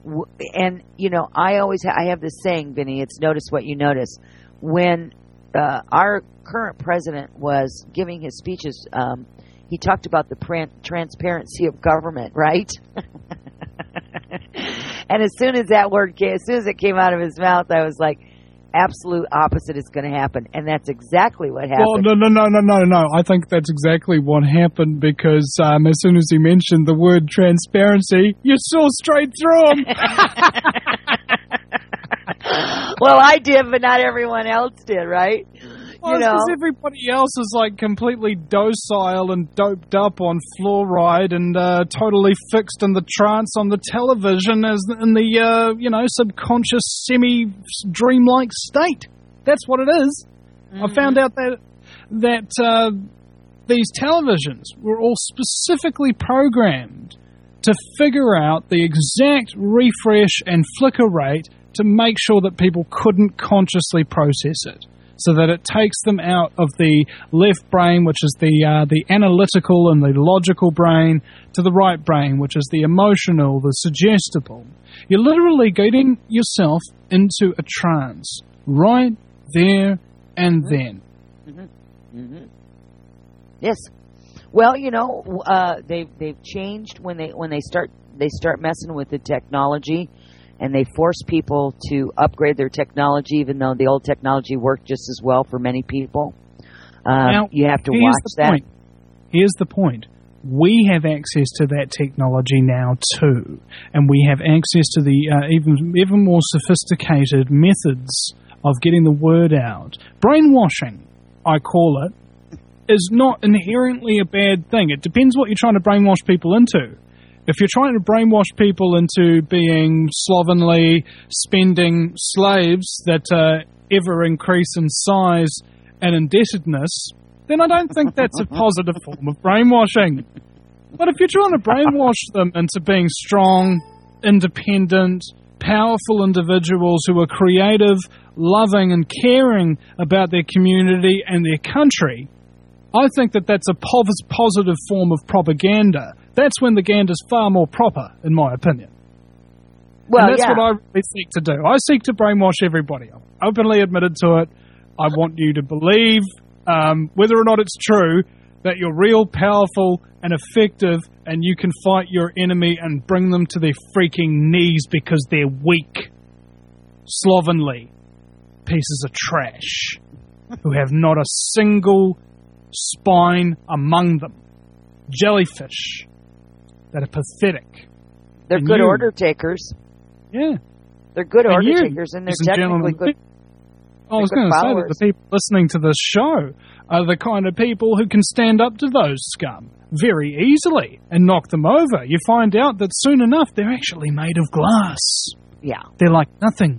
and you know I always ha- I have this saying, Vinny, it's notice what you notice. When Uh, our current president was giving his speeches, um, he talked about the pran- transparency of government, right? And as soon as that word came, as soon as it came out of his mouth, I was like, absolute opposite is going to happen. And that's exactly what happened. Well, no, no, no, no, no, no. I think that's exactly what happened because um, as soon as he mentioned the word transparency, you saw straight through him. Well, I did, but not everyone else did, right? Well, you know, because everybody else is like completely docile and doped up on fluoride and uh, totally fixed in the trance on the television as in the uh, you know subconscious, semi-dreamlike state. That's what it is. Mm-hmm. I found out that that uh, these televisions were all specifically programmed to figure out the exact refresh and flicker rate to make sure that people couldn't consciously process it. so that it takes them out of the left brain, which is the uh, the analytical and the logical brain, to the right brain, which is the emotional, the suggestible. You're literally getting yourself into a trance right there and then. Mm-hmm. Mm-hmm. Yes. Well, you know, uh, they've they've changed when they when they start they start messing with the technology, and they force people to upgrade their technology, even though the old technology worked just as well for many people. Um, now, you have to here's watch the that. Point. Here's the point. We have access to that technology now too, and we have access to the uh, even even more sophisticated methods of getting the word out. Brainwashing, I call it, is not inherently a bad thing. It depends what you're trying to brainwash people into. If you're trying to brainwash people into being slovenly, spending slaves that uh, ever increase in size and indebtedness, then I don't think that's a positive form of brainwashing. But if you're trying to brainwash them into being strong, independent, powerful individuals who are creative, loving and caring about their community and their country, I think that that's a pos- positive form of propaganda. That's when the ganda's far more proper, in my opinion. Well, and that's yeah. what I really seek to do. I seek to brainwash everybody. I'm openly admitted to it. I want you to believe, um, whether or not it's true, that you're real, powerful, and effective, and you can fight your enemy and bring them to their freaking knees because they're weak, slovenly pieces of trash who have not a single spine among them. Jellyfish that are pathetic. They're and good you, order takers. Yeah. They're good and order you, takers, and they're technically good. I was going to say that the people listening to this show are the kind of people who can stand up to those scum very easily and knock them over. You find out that soon enough they're actually made of glass. Yeah. They're like nothing.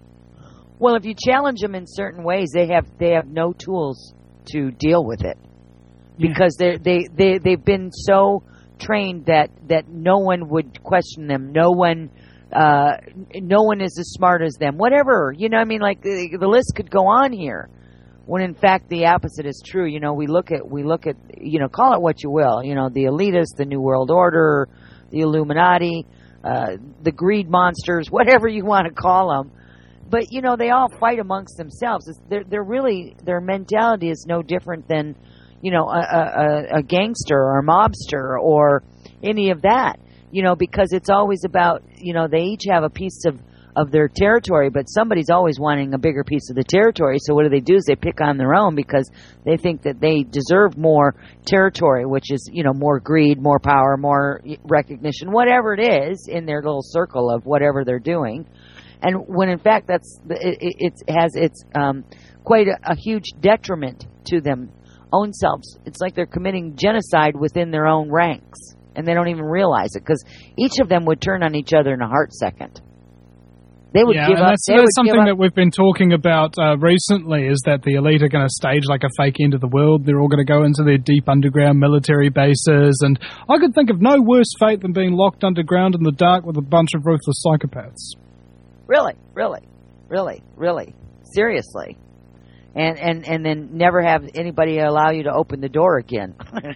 Well, if you challenge them in certain ways, they have they have no tools to deal with it, because yeah. they they they they've been so trained that that no one would question them. No one. Uh, no one is as smart as them. Whatever, you know. I mean, like the, the list could go on here. When in fact the opposite is true. You know, we look at we look at you know, call it what you will. You know, the elitists, the New World Order, the Illuminati, uh, the greed monsters, whatever you want to call them. But you know, they all fight amongst themselves. It's, they're they're really their mentality is no different than you know a, a, a gangster or a mobster or any of that. You know, because it's always about, you know, they each have a piece of, of their territory, but somebody's always wanting a bigger piece of the territory. So what do they do is they pick on their own because they think that they deserve more territory, which is, you know, more greed, more power, more recognition, whatever it is in their little circle of whatever they're doing. And when in fact that's, it, it has, it's um, quite a, a huge detriment to them own selves. It's like they're committing genocide within their own ranks. And they don't even realize it, because each of them would turn on each other in a heart second. They would yeah, give and up. That's, they that's would something give that up. we've been talking about uh, recently, is that the elite are going to stage like a fake end of the world. They're all going to go into their deep underground military bases. And I could think of no worse fate than being locked underground in the dark with a bunch of ruthless psychopaths. Really, really, really, really, seriously. And, and, and then never have anybody allow you to open the door again.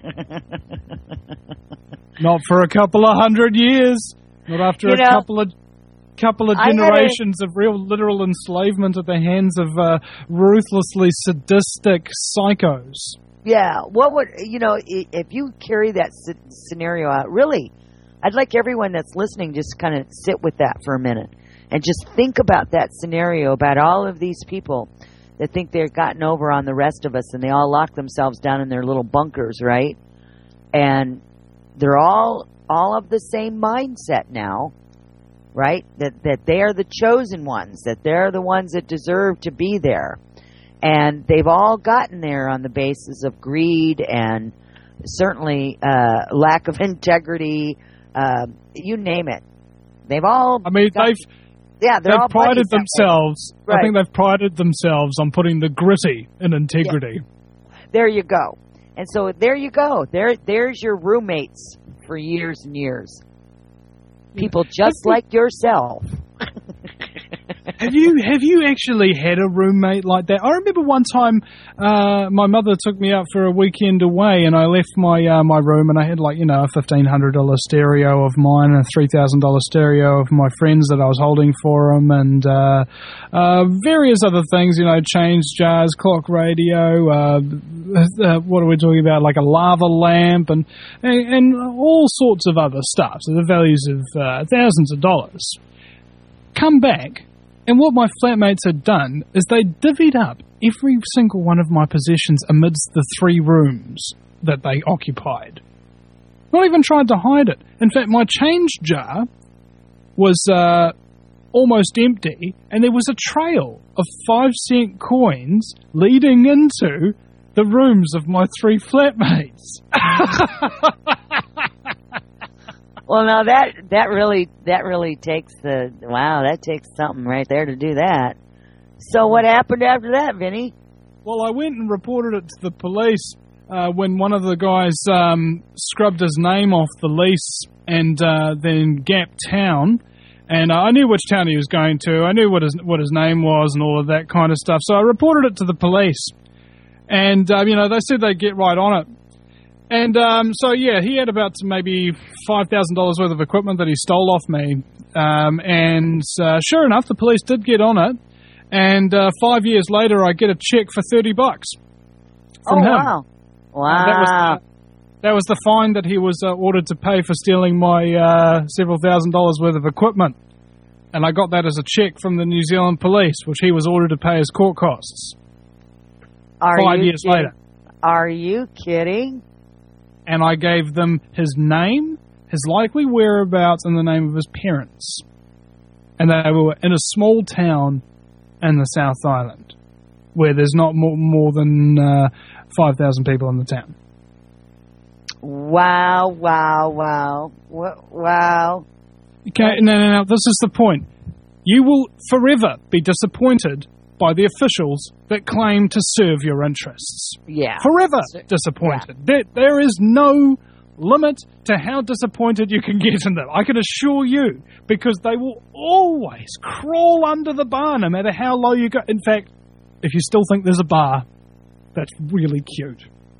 Not for a couple of hundred years. Not after you a know, couple of couple of generations of real literal enslavement at the hands of uh, ruthlessly sadistic psychos. Yeah. What would, you know, if you carry that scenario out, really, I'd like everyone that's listening just kind of sit with that for a minute and just think about that scenario, about all of these people that think they've gotten over on the rest of us, and they all lock themselves down in their little bunkers, right? And they're all all of the same mindset now, right? That that they are the chosen ones, that they're the ones that deserve to be there. And they've all gotten there on the basis of greed and certainly uh, lack of integrity, uh, you name it. They've all... I mean, got, they've... Yeah, they're they've all prided themselves. Right. I think they've prided themselves on putting the gritty in integrity. Yeah. There you go. And so there you go. There, there's your roommates for years and years. People just like yourself. have you have you actually had a roommate like that? I remember one time uh, my mother took me out for a weekend away, and I left my uh, my room, and I had like you know a fifteen hundred dollar stereo of mine and a three thousand dollar stereo of my friends that I was holding for them, and uh, uh, various other things, you know, change jars, clock radio, uh, uh, what are we talking about, like a lava lamp, and and, and all sorts of other stuff. So the values of uh, thousands of dollars. Come back, and what my flatmates had done is they divvied up every single one of my possessions amidst the three rooms that they occupied. Not even tried to hide it. In fact, my change jar was uh, almost empty, and there was a trail of five cent coins leading into the rooms of my three flatmates. Well, now that that really that really takes the wow. That takes something right there to do that. So what happened after that, Vinny? Well, I went and reported it to the police uh, when one of the guys um, scrubbed his name off the lease, and uh, then Gap Town, and uh, I knew which town he was going to. I knew what his what his name was and all of that kind of stuff. So I reported it to the police, and uh, you know they said they'd get right on it. And um, so, yeah, he had about maybe five thousand dollars worth of equipment that he stole off me. Um, and uh, sure enough, the police did get on it. And uh, five years later, I get a check for thirty bucks from oh, him. wow. Wow. Uh, that, was the, that was the fine that he was uh, ordered to pay for stealing my uh, several thousand dollars worth of equipment. And I got that as a check from the New Zealand police, which he was ordered to pay as court costs. Are five you years kidding? later. Are you kidding? And I gave them his name, his likely whereabouts, and the name of his parents. And they were in a small town in the South Island, where there's not more, more than uh, five thousand people in the town. Wow, wow, wow. Wow. Okay, no, no, no, this is the point. You will forever be disappointed by the officials that claim to serve your interests. Yeah. Forever disappointed. Yeah. There, there is no limit to how disappointed you can get in them. I can assure you, because they will always crawl under the bar no matter how low you go. In fact, if you still think there's a bar, that's really cute.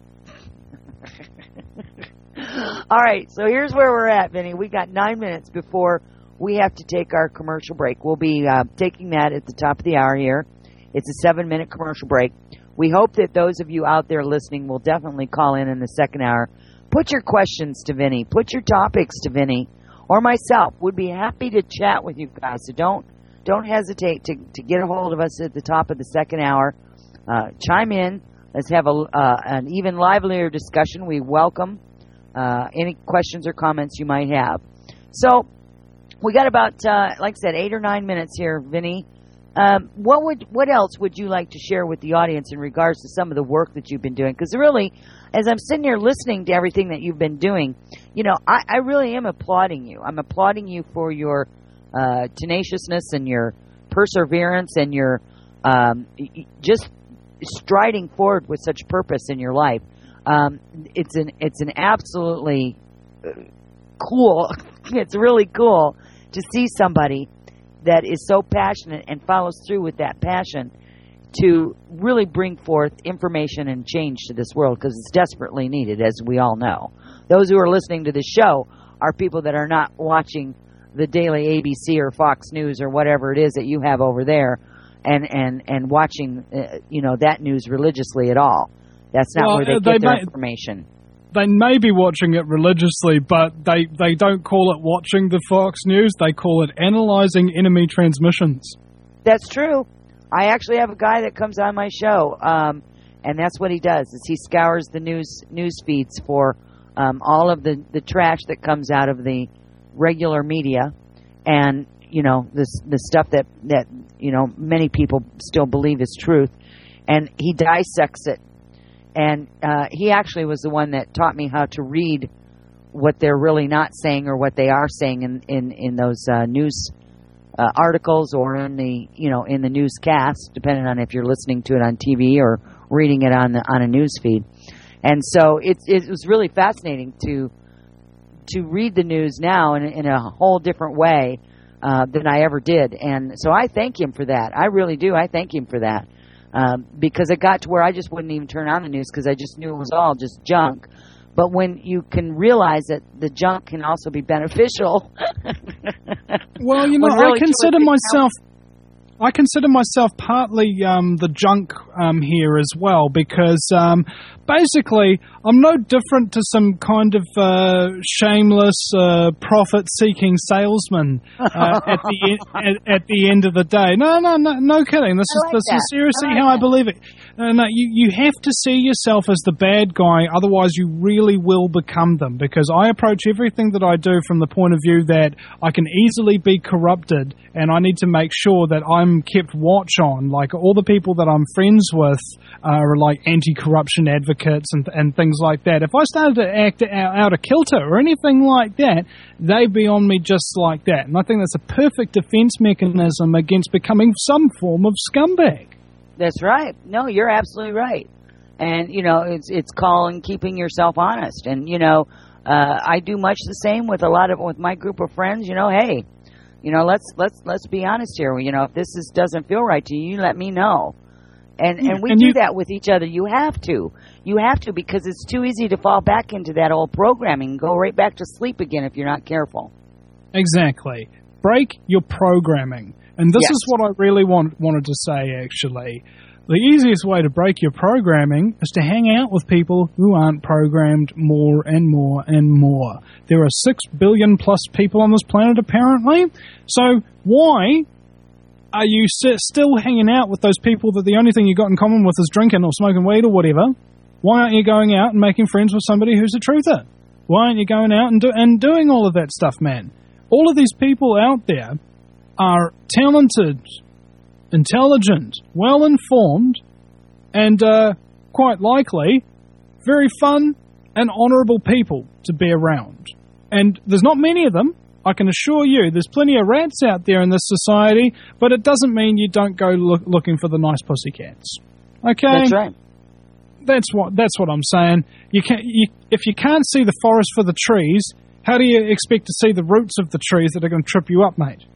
All right, so here's where we're at, Vinny. We got nine minutes before we have to take our commercial break. We'll be uh, taking that at the top of the hour here. It's a seven-minute commercial break. We hope that those of you out there listening will definitely call in in the second hour. Put your questions to Vinny. Put your topics to Vinny or myself. We'd be happy to chat with you guys. So don't don't hesitate to, to get a hold of us at the top of the second hour. Uh, chime in. Let's have a, uh, an even livelier discussion. We welcome uh, any questions or comments you might have. So we got about, uh, like I said, eight or nine minutes here, Vinny. Um, what would what else would you like to share with the audience in regards to some of the work that you've been doing? Because really, as I'm sitting here listening to everything that you've been doing, you know, I, I really am applauding you. I'm applauding you for your uh, tenaciousness and your perseverance and your um, just striding forward with such purpose in your life. Um, it's an it's an absolutely cool. It's really cool to see somebody that is so passionate and follows through with that passion to really bring forth information and change to this world, because it's desperately needed, as we all know. Those who are listening to the show are people that are not watching the daily A B C or Fox News or whatever it is that you have over there and, and, and watching, uh, you know, that news religiously at all. That's not well, where they uh, get they their may, information. They may be watching it religiously, but they, they don't call it watching the Fox News. They call it analyzing enemy transmissions. That's true. I actually have a guy that comes on my show, um, and that's what he does, is he scours the news news feeds for um, all of the, the trash that comes out of the regular media and, you know, this the stuff that, that, you know, many people still believe is truth. And he dissects it. And uh, he actually was the one that taught me how to read what they're really not saying or what they are saying in, in, in those uh, news uh, articles or in the, you know, in the newscast, depending on if you're listening to it on T V or reading it on the, on a news feed. And so it, it was really fascinating to to read the news now in, in a whole different way uh, than I ever did. And so I thank him for that. I really do. I thank him for that. Um, because it got to where I just wouldn't even turn on the news because I just knew it was all just junk. But when you can realize that the junk can also be beneficial. Well, you know, really I consider myself... I consider myself partly um, the junk um, here as well because um, basically I'm no different to some kind of uh, shameless uh, profit-seeking salesman uh, at the en- at, at the end of the day. No, no, no, no kidding. This I is like this is seriously I like how that. I believe it. Uh, no, you you have to see yourself as the bad guy, otherwise you really will become them. Because I approach everything that I do from the point of view that I can easily be corrupted, and I need to make sure that I'm kept watch on. Like all the people that I'm friends with are like anti-corruption advocates and and things like that. If I started to act out, out of kilter or anything like that, they'd be on me just like that. And I think that's a perfect defense mechanism against becoming some form of scumbag. That's right. No, you're absolutely right. And, you know, it's it's calling keeping yourself honest. And, you know, uh, I do much the same with a lot of, with my group of friends, you know, hey, you know, let's, let's, let's be honest here. You know, if this is, doesn't feel right to you, you let me know. And, and we and do you, that with each other. You have to. You have to because it's too easy to fall back into that old programming and go right back to sleep again if you're not careful. Exactly. Break your programming. And this yes. is what I really want, wanted to say, actually. The easiest way to break your programming is to hang out with people who aren't programmed more and more and more. There are six billion plus people on this planet, apparently. So why are you still hanging out with those people that the only thing you got in common with is drinking or smoking weed or whatever? Why aren't you going out and making friends with somebody who's a truther? Why aren't you going out and, do, and doing all of that stuff, man? All of these people out there are talented, intelligent, well-informed, and uh, quite likely very fun and honourable people to be around. And there's not many of them, I can assure you. There's plenty of rats out there in this society, but it doesn't mean you don't go look, looking for the nice pussycats. Okay? That's right. That's what that's what I'm saying. You can you, if you can't see the forest for the trees, how do you expect to see the roots of the trees that are going to trip you up, mate?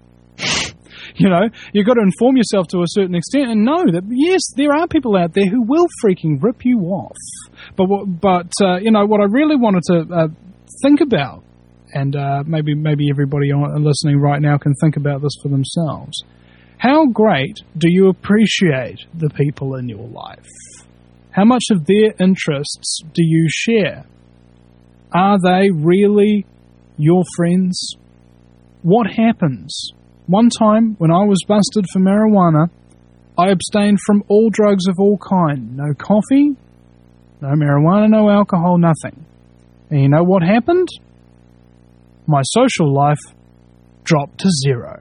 You know, you've got to inform yourself to a certain extent and know that, yes, there are people out there who will freaking rip you off. But, but uh, you know, what I really wanted to uh, think about, and uh, maybe maybe everybody listening right now can think about this for themselves. How great do you appreciate the people in your life? How much of their interests do you share? Are they really your friends? What happens? One time, when I was busted for marijuana, I abstained from all drugs of all kind. No coffee, no marijuana, no alcohol, nothing. And you know what happened? My social life dropped to zero.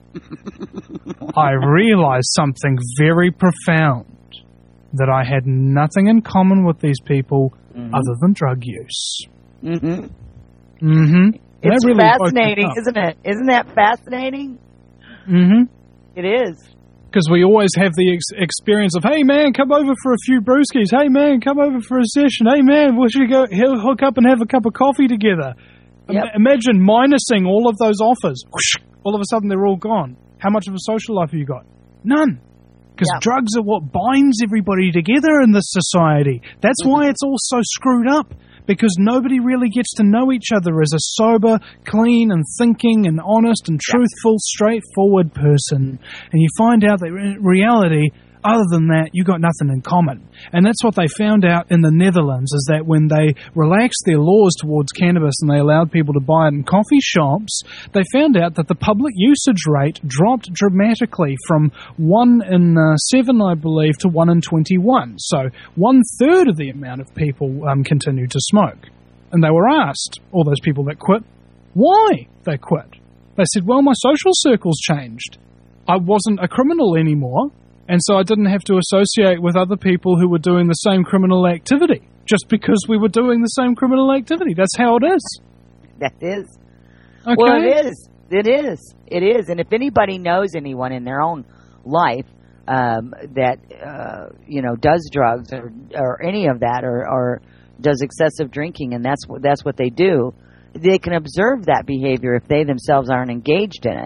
I realized something very profound, that I had nothing in common with these people mm-hmm. other than drug use. Mm-hmm. Mm-hmm. It's really fascinating, isn't it? Isn't that fascinating? Mm-hmm. It is. Because we always have the ex- experience of, hey, man, come over for a few brewskis. Hey, man, come over for a session. Hey, man, we should go hook up and have a cup of coffee together. Yep. Im- imagine minusing all of those offers. Whoosh, all of a sudden, they're all gone. How much of a social life have you got? None. Because yep. drugs are what binds everybody together in this society. That's mm-hmm. why it's all so screwed up. Because nobody really gets to know each other as a sober, clean and thinking and honest and truthful, straightforward person. And you find out that in reality, other than that, you got nothing in common. And that's what they found out in the Netherlands, is that when they relaxed their laws towards cannabis and they allowed people to buy it in coffee shops, they found out that the public usage rate dropped dramatically from one in uh, seven, I believe, to one in twenty-one. So one third of the amount of people um, continued to smoke. And they were asked, all those people that quit, why they quit. They said, well, my social circles changed. I wasn't a criminal anymore. And so I didn't have to associate with other people who were doing the same criminal activity just because we were doing the same criminal activity. That's how it is. That is. Okay. Well, it is. It is. It is. And if anybody knows anyone in their own life um, that, uh, you know, does drugs or, or any of that or, or does excessive drinking, and that's what, that's what they do, they can observe that behavior if they themselves aren't engaged in it.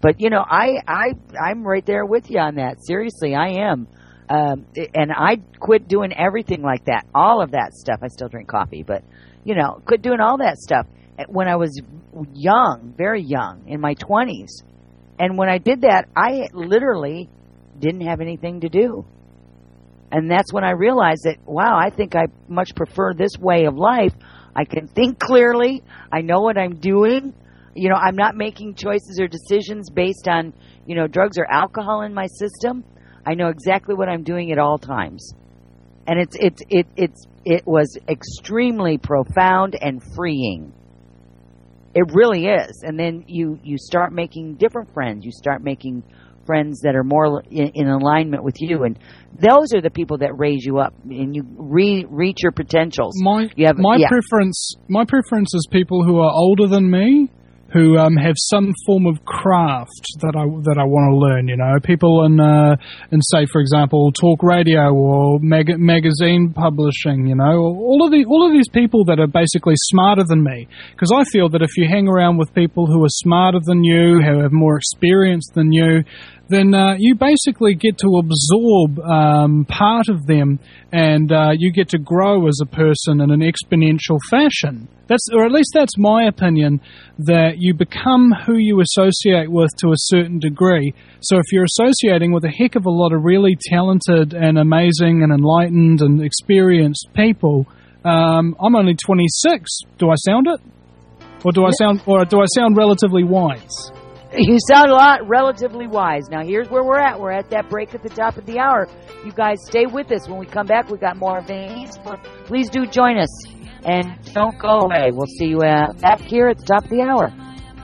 But, you know, I, I, I'm right there with you on that. Seriously, I am. Um, and I quit doing everything like that. All of that stuff. I still drink coffee, but, you know, quit doing all that stuff when I was young, very young, in my twenties. And when I did that, I literally didn't have anything to do. And that's when I realized that, wow, I think I much prefer this way of life. I can think clearly. I know what I'm doing. You know, I'm not making choices or decisions based on, you know, drugs or alcohol in my system. I know exactly what I'm doing at all times. And it's it's it it's it was extremely profound and freeing. It really is. And then you, you start making different friends. You start making friends that are more in, in alignment with you. And those are the people that raise you up and you re, reach your potentials. My, you have, my yeah. preference, my preference is people who are older than me, who um, have some form of craft that I that I want to learn. You know, people in uh, in say, for example, talk radio or mag- magazine publishing. You know, all of the all of these people that are basically smarter than me. Because I feel that if you hang around with people who are smarter than you, who have more experience than you, then uh, you basically get to absorb um, part of them, and uh, you get to grow as a person in an exponential fashion. That's, or at least that's my opinion, that you become who you associate with to a certain degree. So if you're associating with a heck of a lot of really talented and amazing and enlightened and experienced people, um, I'm only twenty-six. Do I sound it, or do I sound, or do I sound relatively wise? You sound a lot relatively wise. Now, here's where we're at. We're at that break at the top of the hour. You guys stay with us. When we come back, we got more of these. Please do join us. And don't go away. We'll see you uh, back here at the top of the hour.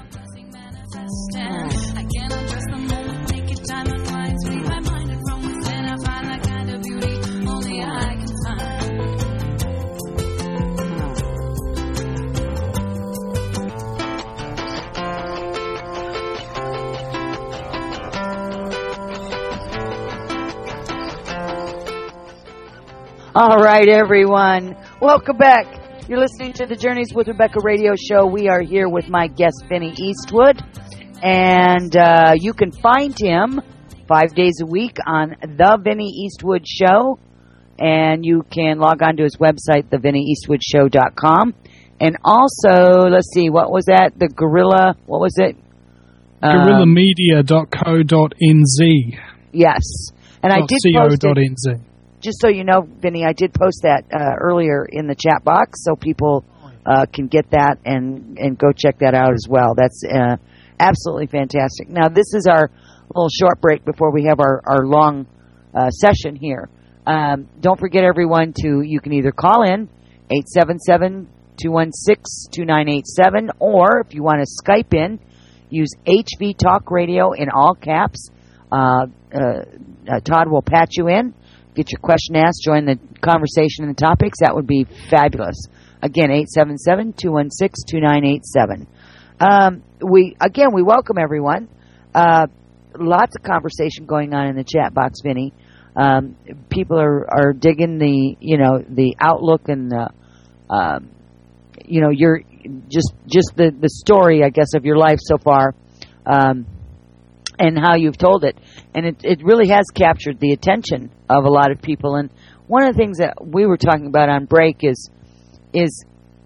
All right, everyone. Welcome back. You're listening to the Journeys with Rebecca radio show. We are here with my guest, Vinny Eastwood. And uh, you can find him five days a week on The Vinny Eastwood Show. And you can log on to his website, the vinny eastwood show dot com. And also, let's see, what was that? The Gorilla, what was it? gorilla media dot co dot n z. Yes. And I did post it. Just so you know, Vinny, I did post that uh, earlier in the chat box, so people uh, can get that and, and go check that out as well. That's uh, absolutely fantastic. Now, this is our little short break before we have our, our long uh, session here. Um, don't forget, everyone, to you can either call in eight seven seven, two one six, two nine eight seven, or if you want to Skype in, use H V Talk Radio in all caps. Uh, uh, uh, Todd will patch you in. Get your question asked, join the conversation and the topics. That would be fabulous. Again, eight seven seven, two one six, two nine eight seven. Um, we, again, we welcome everyone. Uh, lots of conversation going on in the chat box, Vinny. Um, people are, are digging the, you know, the outlook and the, um, you know, your, just, just the, the story, I guess, of your life so far. Um, and how you've told it. And it, it really has captured the attention of a lot of people. And one of the things that we were talking about on break is is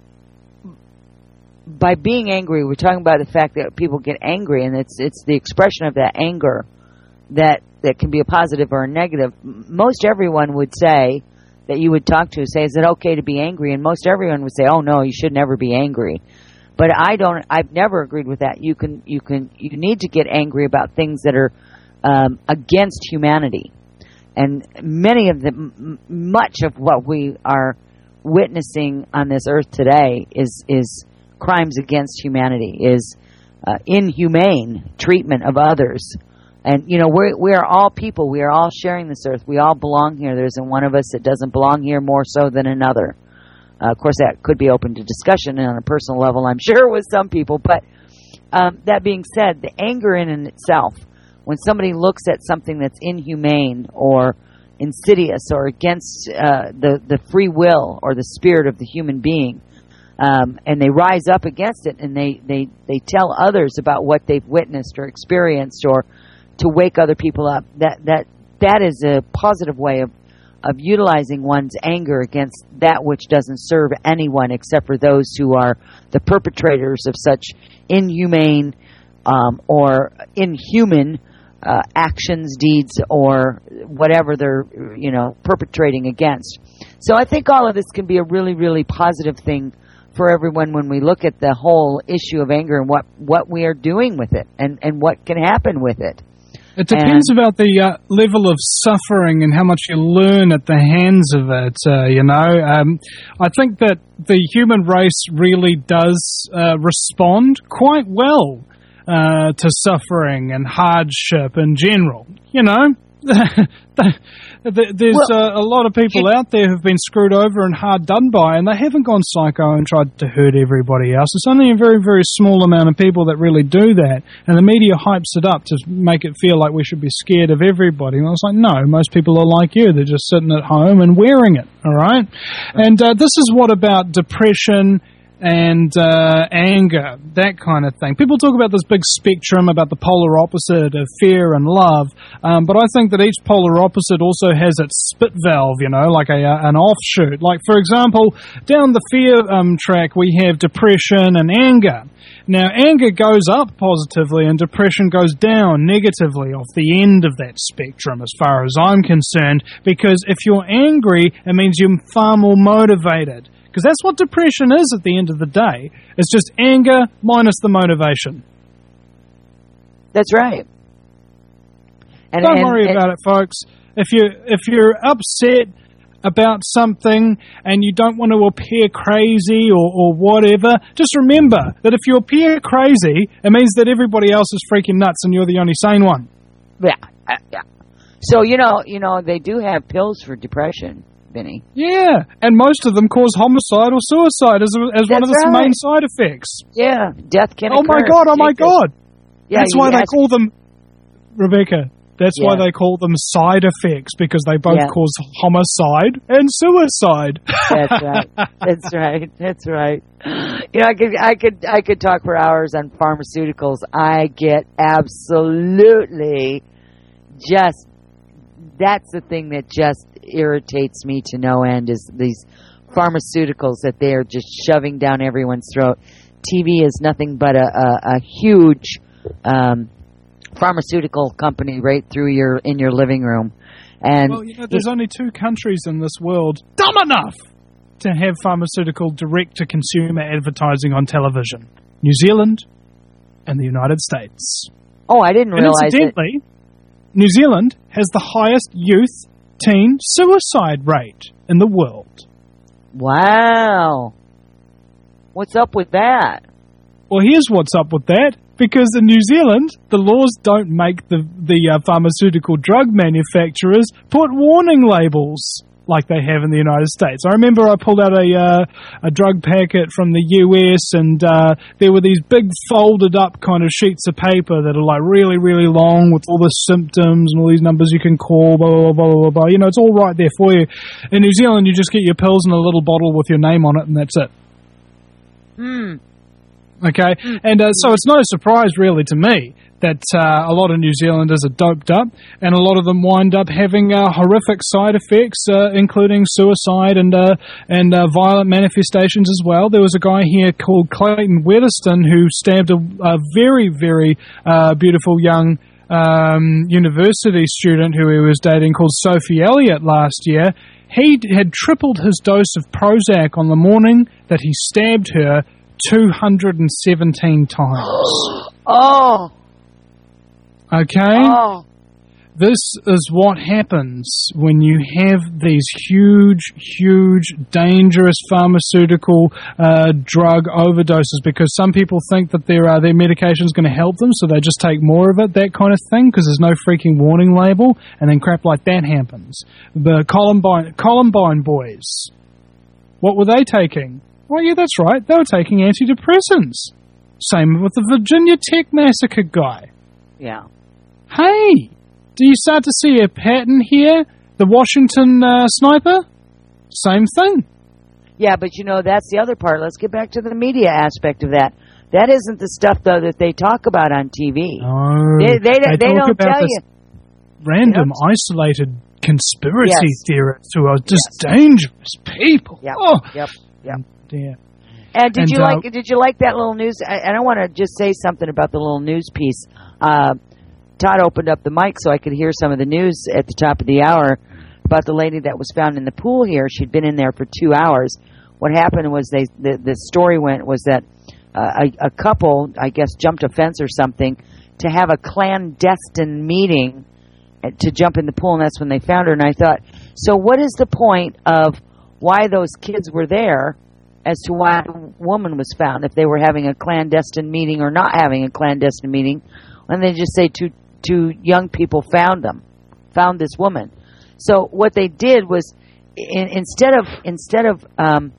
by being angry, we're talking about the fact that people get angry, and it's it's the expression of that anger that, that can be a positive or a negative. Most everyone would say, that you would talk to, say, is it okay to be angry? And most everyone would say, oh, no, you should never be angry. But I don't. I've never agreed with that. You can, you can, you need to get angry about things that are um, against humanity, and many of the, m- much of what we are witnessing on this earth today is is crimes against humanity, is uh, inhumane treatment of others. And you know, we we are all people. We are all sharing this earth. We all belong here. There isn't one of us that doesn't belong here more so than another. Uh, of course, that could be open to discussion and on a personal level, I'm sure, with some people. But um, that being said, the anger in and itself, when somebody looks at something that's inhumane or insidious or against uh, the, the free will or the spirit of the human being, um, and they rise up against it, and they, they, they tell others about what they've witnessed or experienced, or to wake other people up. That that that is a positive way of of utilizing one's anger against that which doesn't serve anyone except for those who are the perpetrators of such inhumane um, or inhuman uh, actions, deeds, or whatever they're, you know, perpetrating against. So I think all of this can be a really, really positive thing for everyone when we look at the whole issue of anger and what, what we are doing with it and, and what can happen with it. It depends and, about the uh, level of suffering and how much you learn at the hands of it, uh, you know. Um, I think that the human race really does uh, respond quite well uh, to suffering and hardship in general, you know. There's well, uh, a lot of people it, out there who've been screwed over and hard done by, and they haven't gone psycho and tried to hurt everybody else. It's only a very, very small amount of people that really do that, and the media hypes it up to make it feel like we should be scared of everybody. And I was like, no, most people are like you. They're just sitting at home and wearing it, all right? And uh, this is what about depression and uh, anger, that kind of thing. People talk about this big spectrum about the polar opposite of fear and love, um, but I think that each polar opposite also has its spit valve, you know, like a uh, an offshoot. Like, for example, down the fear um, track, we have depression and anger. Now, anger goes up positively and depression goes down negatively off the end of that spectrum, as far as I'm concerned, because if you're angry, it means you're far more motivated. Because that's what depression is at the end of the day. It's just anger minus the motivation. That's right. And, Don't and, worry and, about it, folks. If you if you're upset about something and you don't want to appear crazy or, or whatever, just remember that if you appear crazy, it means that everybody else is freaking nuts and you're the only sane one. Yeah, uh, yeah. So you know, you know, they do have pills for depression. Benny. Yeah, and most of them cause homicide or suicide as, as one of the right. main side effects. Yeah, death can oh occur. Oh my God, oh my God. Yeah, that's why they call them, Rebecca, that's yeah. why they call them side effects, because they both yeah. cause homicide and suicide. That's right, that's right, that's right. You know, I could, I could, I could talk for hours on pharmaceuticals. I get absolutely just, that's the thing that just irritates me to no end, is these pharmaceuticals that they're just shoving down everyone's throat. T V is nothing but a, a, a huge um, pharmaceutical company right through your in your living room. And well, you know, there's it, only two countries in this world dumb enough to have pharmaceutical direct-to-consumer advertising on television: New Zealand and the United States. Oh, I didn't and realize incidentally, it. New Zealand has the highest youth teen suicide rate in the world. Wow. What's up with that? Well, here's what's up with that. Because in New Zealand, the laws don't make the, the uh, pharmaceutical drug manufacturers put warning labels like they have in the United States. I remember I pulled out a uh, a drug packet from the U S, and uh, there were these big folded up kind of sheets of paper that are like really, really long with all the symptoms and all these numbers you can call, blah, blah, blah, blah, blah. You know, it's all right there for you. In New Zealand, you just get your pills in a little bottle with your name on it, and that's it. Hmm. Okay, and uh, so it's no surprise really to me that uh, a lot of New Zealanders are doped up, and a lot of them wind up having uh, horrific side effects, uh, including suicide and uh, and uh, violent manifestations as well. There was a guy here called Clayton Weatherston who stabbed a, a very, very uh, beautiful young um, university student who he was dating called Sophie Elliott last year. He had tripled his dose of Prozac on the morning that he stabbed her two hundred seventeen times. Oh. Okay? Oh. This is what happens when you have these huge, huge, dangerous pharmaceutical uh, drug overdoses, because some people think that their, uh, their medication is going to help them, so they just take more of it, that kind of thing, because there's no freaking warning label, and then crap like that happens. The Columbine, Columbine boys, what were they taking? Well, yeah, that's right. They were taking antidepressants. Same with the Virginia Tech massacre guy. Yeah. Hey, do you start to see a pattern here? The Washington uh, sniper? Same thing. Yeah, but you know, that's the other part. Let's get back to the media aspect of that. That isn't the stuff, though, that they talk about on T V. No. They, they, they, they don't about tell you. Random, isolated conspiracy Yes. theorists who are just Yes. dangerous people. Yep, Oh, yep, yep. dear. And did And, you uh, like? Did you like that little news? I, and I want to just say something about the little news piece. Uh, Todd opened up the mic so I could hear some of the news at the top of the hour about the lady that was found in the pool here. She'd been in there for two hours. What happened was they the, the story went was that uh, a, a couple, I guess, jumped a fence or something to have a clandestine meeting to jump in the pool, and that's when they found her. And I thought, so what is the point of why those kids were there as to why the woman was found, if they were having a clandestine meeting or not having a clandestine meeting, and they just say two two young people found them, found this woman. So what they did was, in, instead of instead of um,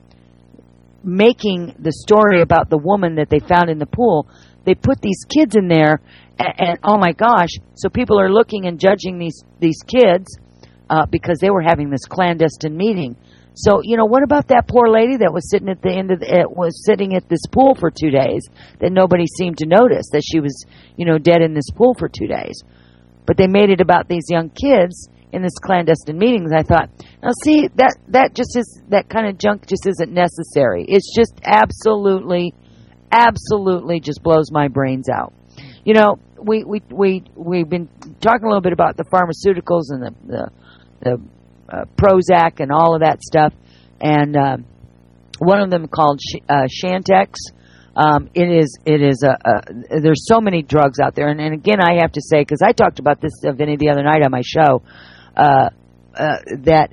making the story about the woman that they found in the pool, they put these kids in there, and, and oh my gosh, so people are looking and judging these these kids uh, because they were having this clandestine meeting. So, you know, what about that poor lady that was sitting at the end of the, it was sitting at this pool for two days that nobody seemed to notice that she was, you know, dead in this pool for two days. But they made it about these young kids in this clandestine meeting. And I thought, now see, that, that just is, that kind of junk just isn't necessary. It's just absolutely, absolutely just blows my brains out. You know, we, we, we, we've been talking a little bit about the pharmaceuticals and the, the, the Uh, Prozac and all of that stuff, and uh, one of them called Sh- uh, Shantex. Um, it is, it is a, a. There's so many drugs out there, and, and again, I have to say, because I talked about this, uh, Vinny, the other night on my show, uh, uh, that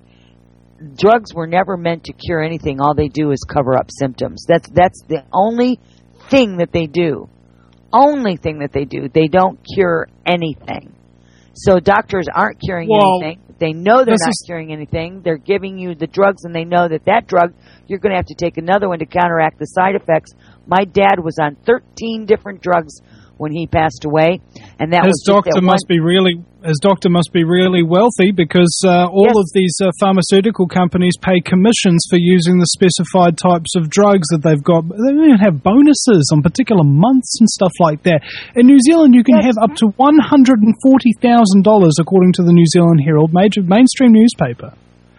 drugs were never meant to cure anything. All they do is cover up symptoms. That's that's the only thing that they do. Only thing that they do. They don't cure anything. So doctors aren't curing well, anything. They know they're not is- curing anything. They're giving you the drugs, and they know that that drug, you're going to have to take another one to counteract the side effects. My dad was on thirteen different drugs when he passed away, and that his was just doctor that must one. be really his doctor must be really wealthy, because uh, all Yes. of these uh, pharmaceutical companies pay commissions for using the specified types of drugs that they've got. They even have bonuses on particular months and stuff like that. In New Zealand, you can Yes. have up to one hundred forty thousand dollars, according to the New Zealand Herald, major mainstream newspaper,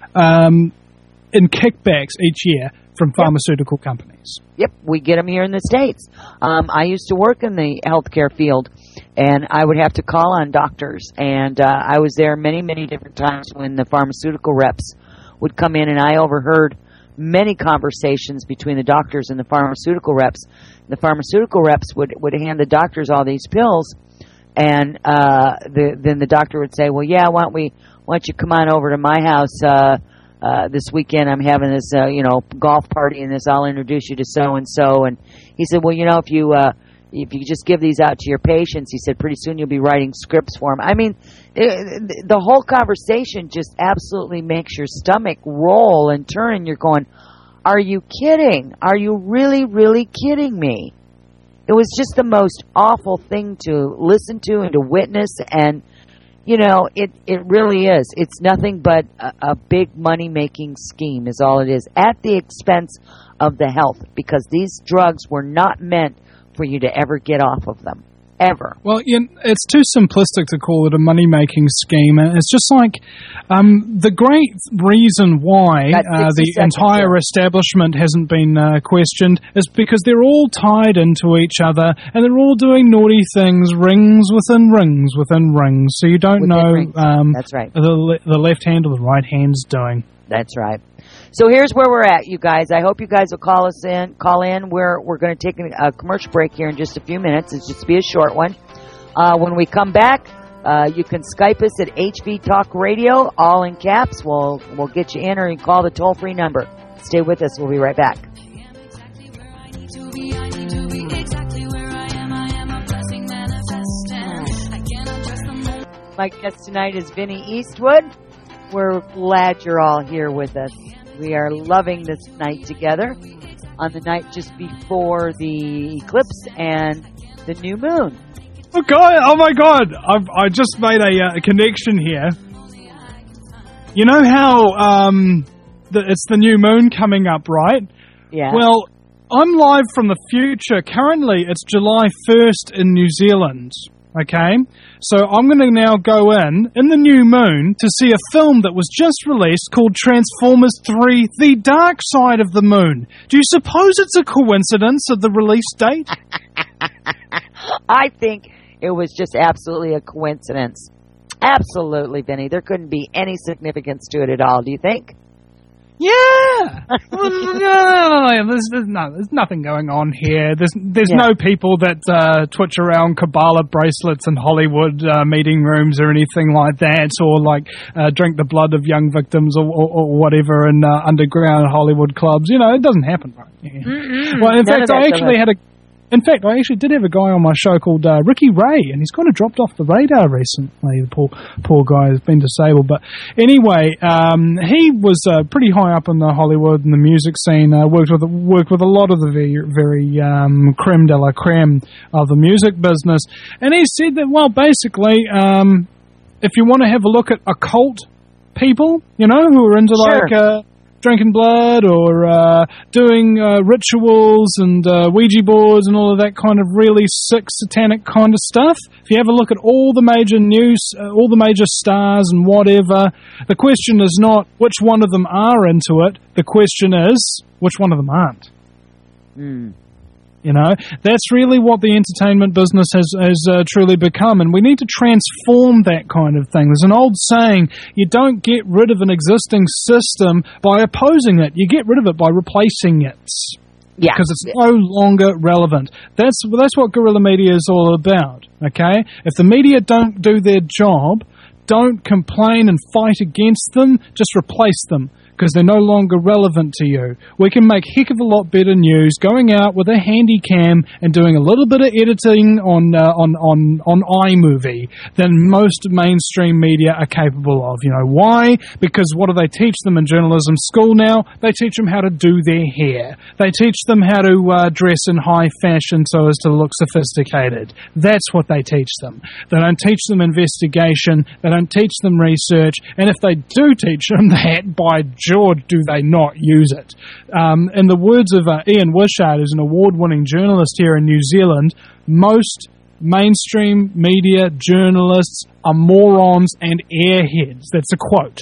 um, in kickbacks each year from pharmaceutical companies. Yep, we get them here in the States. Um, I used to work in the healthcare field, and I would have to call on doctors. And uh, I was there many, many different times when the pharmaceutical reps would come in, and I overheard many conversations between the doctors and the pharmaceutical reps. The pharmaceutical reps would, would hand the doctors all these pills, and uh, the, then the doctor would say, well, yeah, why don't, we, why don't you come on over to my house uh, Uh, this weekend I'm having this, uh, you know, golf party, and this, I'll introduce you to so-and-so. And he said, well, you know, if you, uh, if you just give these out to your patients, he said, pretty soon you'll be writing scripts for them. I mean, it, the whole conversation just absolutely makes your stomach roll and turn, and you're going, are you kidding? Are you really, really kidding me? It was just the most awful thing to listen to and to witness, and you know, it, it really is. It's nothing but a, a big money-making scheme is all it is, at the expense of the health, because these drugs were not meant for you to ever get off of them, ever. Well, you know, it's too simplistic to call it a money-making scheme. It's just like um, the great reason why uh, the seconds, entire yeah. establishment hasn't been uh, questioned is because they're all tied into each other, and they're all doing naughty things, rings within rings within rings. So you don't Within know rings. um, That's right. the le- the left hand or the right hand's doing. That's right. So here's where we're at, you guys. I hope you guys will call us in. Call in. We're we're going to take a, a commercial break here in just a few minutes. It's just be a short one. Uh, when we come back, uh, you can Skype us at H V Talk Radio, all in caps. We'll we'll get you in, or you can call the toll free number. Stay with us. We'll be right back. My guest tonight is Vinny Eastwood. We're glad you're all here with us. We are loving this night together on the night just before the eclipse and the new moon. Oh God! Oh my God! I've I just made a, uh, a connection here. You know how um, the, it's the new moon coming up, right? Yeah. Well, I'm live from the future. Currently, it's July first in New Zealand. Okay, so I'm going to now go in, in the new moon, to see a film that was just released called Transformers three, The Dark Side of the Moon. Do you suppose it's a coincidence of the release date? I think it was just absolutely a coincidence. Absolutely, Vinny. There couldn't be any significance to it at all, do you think? Yeah. Well, no, no, no, there's, there's, no, there's nothing going on here. There's there's Yeah. no people that uh, twitch around Kabbalah bracelets in Hollywood uh, meeting rooms or anything like that, or like uh, drink the blood of young victims or, or, or whatever in uh, underground Hollywood clubs. You know, it doesn't happen. Right? Yeah. Well, in None fact, of I that actually stuff. had a. In fact, I actually did have a guy on my show called uh, Ricky Ray, and he's kind of dropped off the radar recently. The poor, poor guy has been disabled. But anyway, um, he was uh, pretty high up in the Hollywood and the music scene. Uh, worked with worked with a lot of the very, very um, creme de la creme of the music business. And he said that, well, basically, um, if you want to have a look at occult people, you know, who are into Sure. like... Uh, drinking blood or uh, doing uh, rituals and uh, Ouija boards and all of that kind of really sick satanic kind of stuff. If you have a look at all the major news, uh, all the major stars and whatever, the question is not which one of them are into it. The question is which one of them aren't. Mm. You know, that's really what the entertainment business has, has uh, truly become, and we need to transform that kind of thing. There's an old saying, you don't get rid of an existing system by opposing it, you get rid of it by replacing it. Yeah. Because it's no longer relevant. That's, that's what guerrilla media is all about, okay? If the media don't do their job, don't complain and fight against them, just replace them. Because they're no longer relevant to you. We can make heck of a lot better news going out with a handy cam and doing a little bit of editing on uh, on on on iMovie than most mainstream media are capable of. You know why? Because what do they teach them in journalism school now? They teach them how to do their hair. They teach them how to uh, dress in high fashion so as to look sophisticated. That's what they teach them. They don't teach them investigation. They don't teach them research. And if they do teach them that, by George, do they not use it? Um, in the words of uh, Ian Wishart, who's an award-winning journalist here in New Zealand, most mainstream media journalists are morons and airheads. That's a quote.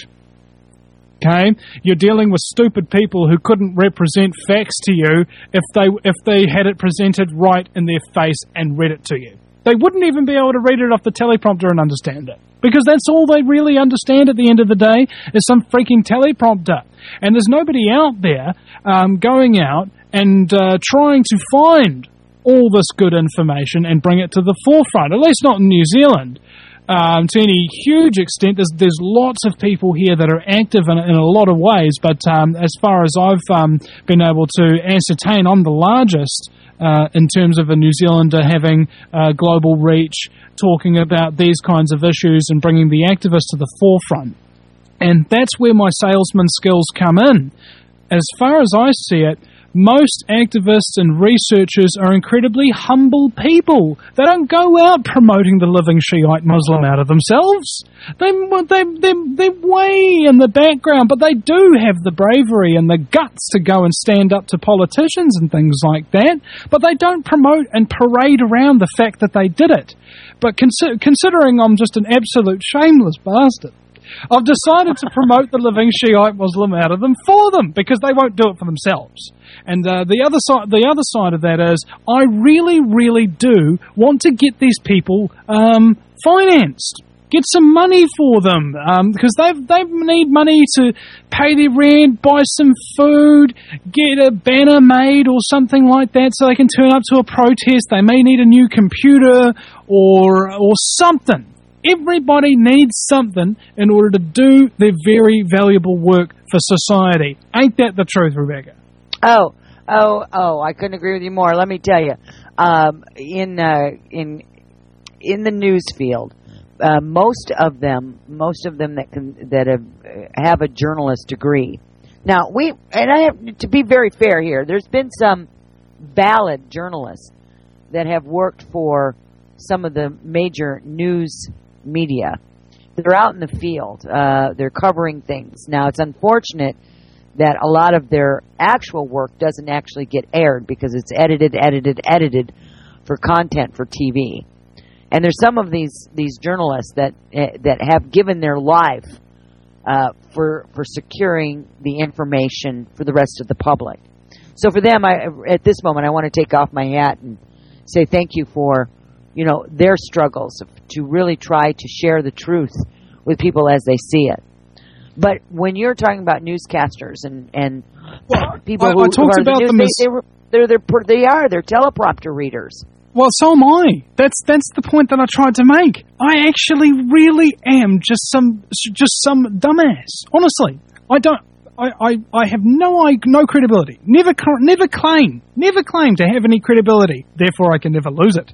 Okay? You're dealing with stupid people who couldn't represent facts to you if they if they had it presented right in their face and read it to you. They wouldn't even be able to read it off the teleprompter and understand it. Because that's all they really understand at the end of the day is some freaking teleprompter. And there's nobody out there um, going out and uh, trying to find all this good information and bring it to the forefront, at least not in New Zealand. Um, to any huge extent, there's, there's lots of people here that are active in, in a lot of ways, but um, as far as I've um, been able to ascertain, I'm the largest uh, in terms of a New Zealander having uh, global reach, talking about these kinds of issues and bringing the activists to the forefront. And that's where my salesman skills come in. As far as I see it, most activists and researchers are incredibly humble people. They don't go out promoting the living Shiite Muslim out of themselves. They, they, they're, they're way in the background, but they do have the bravery and the guts to go and stand up to politicians and things like that. But they don't promote and parade around the fact that they did it. But consi- considering I'm just an absolute shameless bastard, I've decided to promote the living Shiite Muslim out of them for them because they won't do it for themselves. And uh, the other side, the other side of that is, I really, really do want to get these people um, financed, get some money for them um, because they they need money to pay their rent, buy some food, get a banner made or something like that, so they can turn up to a protest. They may need a new computer or or something. Everybody needs something in order to do their very valuable work for society. Ain't that the truth, Rebecca? Oh, oh, oh! I couldn't agree with you more. Let me tell you, um, in uh, in in the news field, uh, most of them, most of them that can that have have a journalist degree. Now, we and I have to be very fair here. There's been some valid journalists that have worked for some of the major news media. They're out in the field. Uh, they're covering things. Now, it's unfortunate that a lot of their actual work doesn't actually get aired because it's edited, edited, edited for content for T V. And there's some of these these journalists that uh, that have given their life uh, for for securing the information for the rest of the public. So for them, I, at this moment, I want to take off my hat and say thank you for, you know, their struggles to really try to share the truth with people as they see it. But when you're talking about newscasters and and well, people I, who, I talked who are about the news, them they, as... they were, they're, they're they are they're teleprompter readers. Well, so am I. That's that's the point that I tried to make. I actually really am just some just some dumbass. Honestly, I don't. I, I, I have no I, no credibility. Never never claim never claim to have any credibility. Therefore, I can never lose it.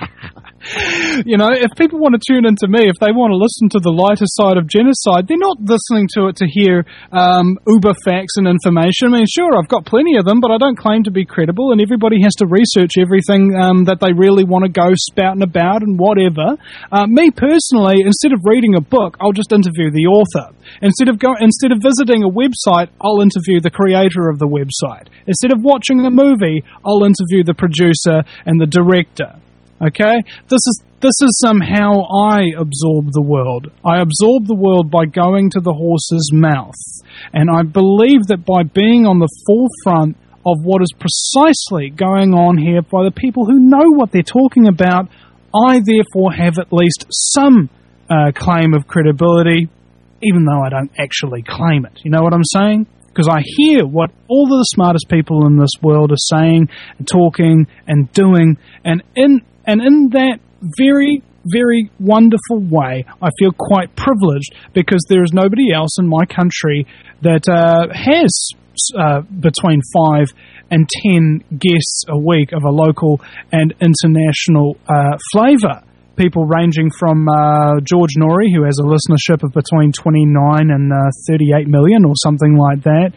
You know, if people want to tune into me, if they want to listen to the lighter side of genocide, they're not listening to it to hear um, uber facts and information. I mean, sure, I've got plenty of them, but I don't claim to be credible, and everybody has to research everything um, that they really want to go spouting about and whatever. Uh, me personally, instead of reading a book, I'll just interview the author. Instead of go, instead of visiting a website, I'll interview the creator of the website. Instead of watching a movie, I'll interview the producer and the director. Okay? This is this is somehow I absorb the world. I absorb the world by going to the horse's mouth. And I believe that by being on the forefront of what is precisely going on here by the people who know what they're talking about, I therefore have at least some uh, claim of credibility, even though I don't actually claim it. You know what I'm saying? Because I hear what all of the smartest people in this world are saying and talking and doing, and in and in that very, very wonderful way, I feel quite privileged because there is nobody else in my country that uh, has uh, between five and ten guests a week of a local and international uh, flavour. People ranging from uh, George Norrie, who has a listenership of between twenty-nine and uh, thirty-eight million or something like that,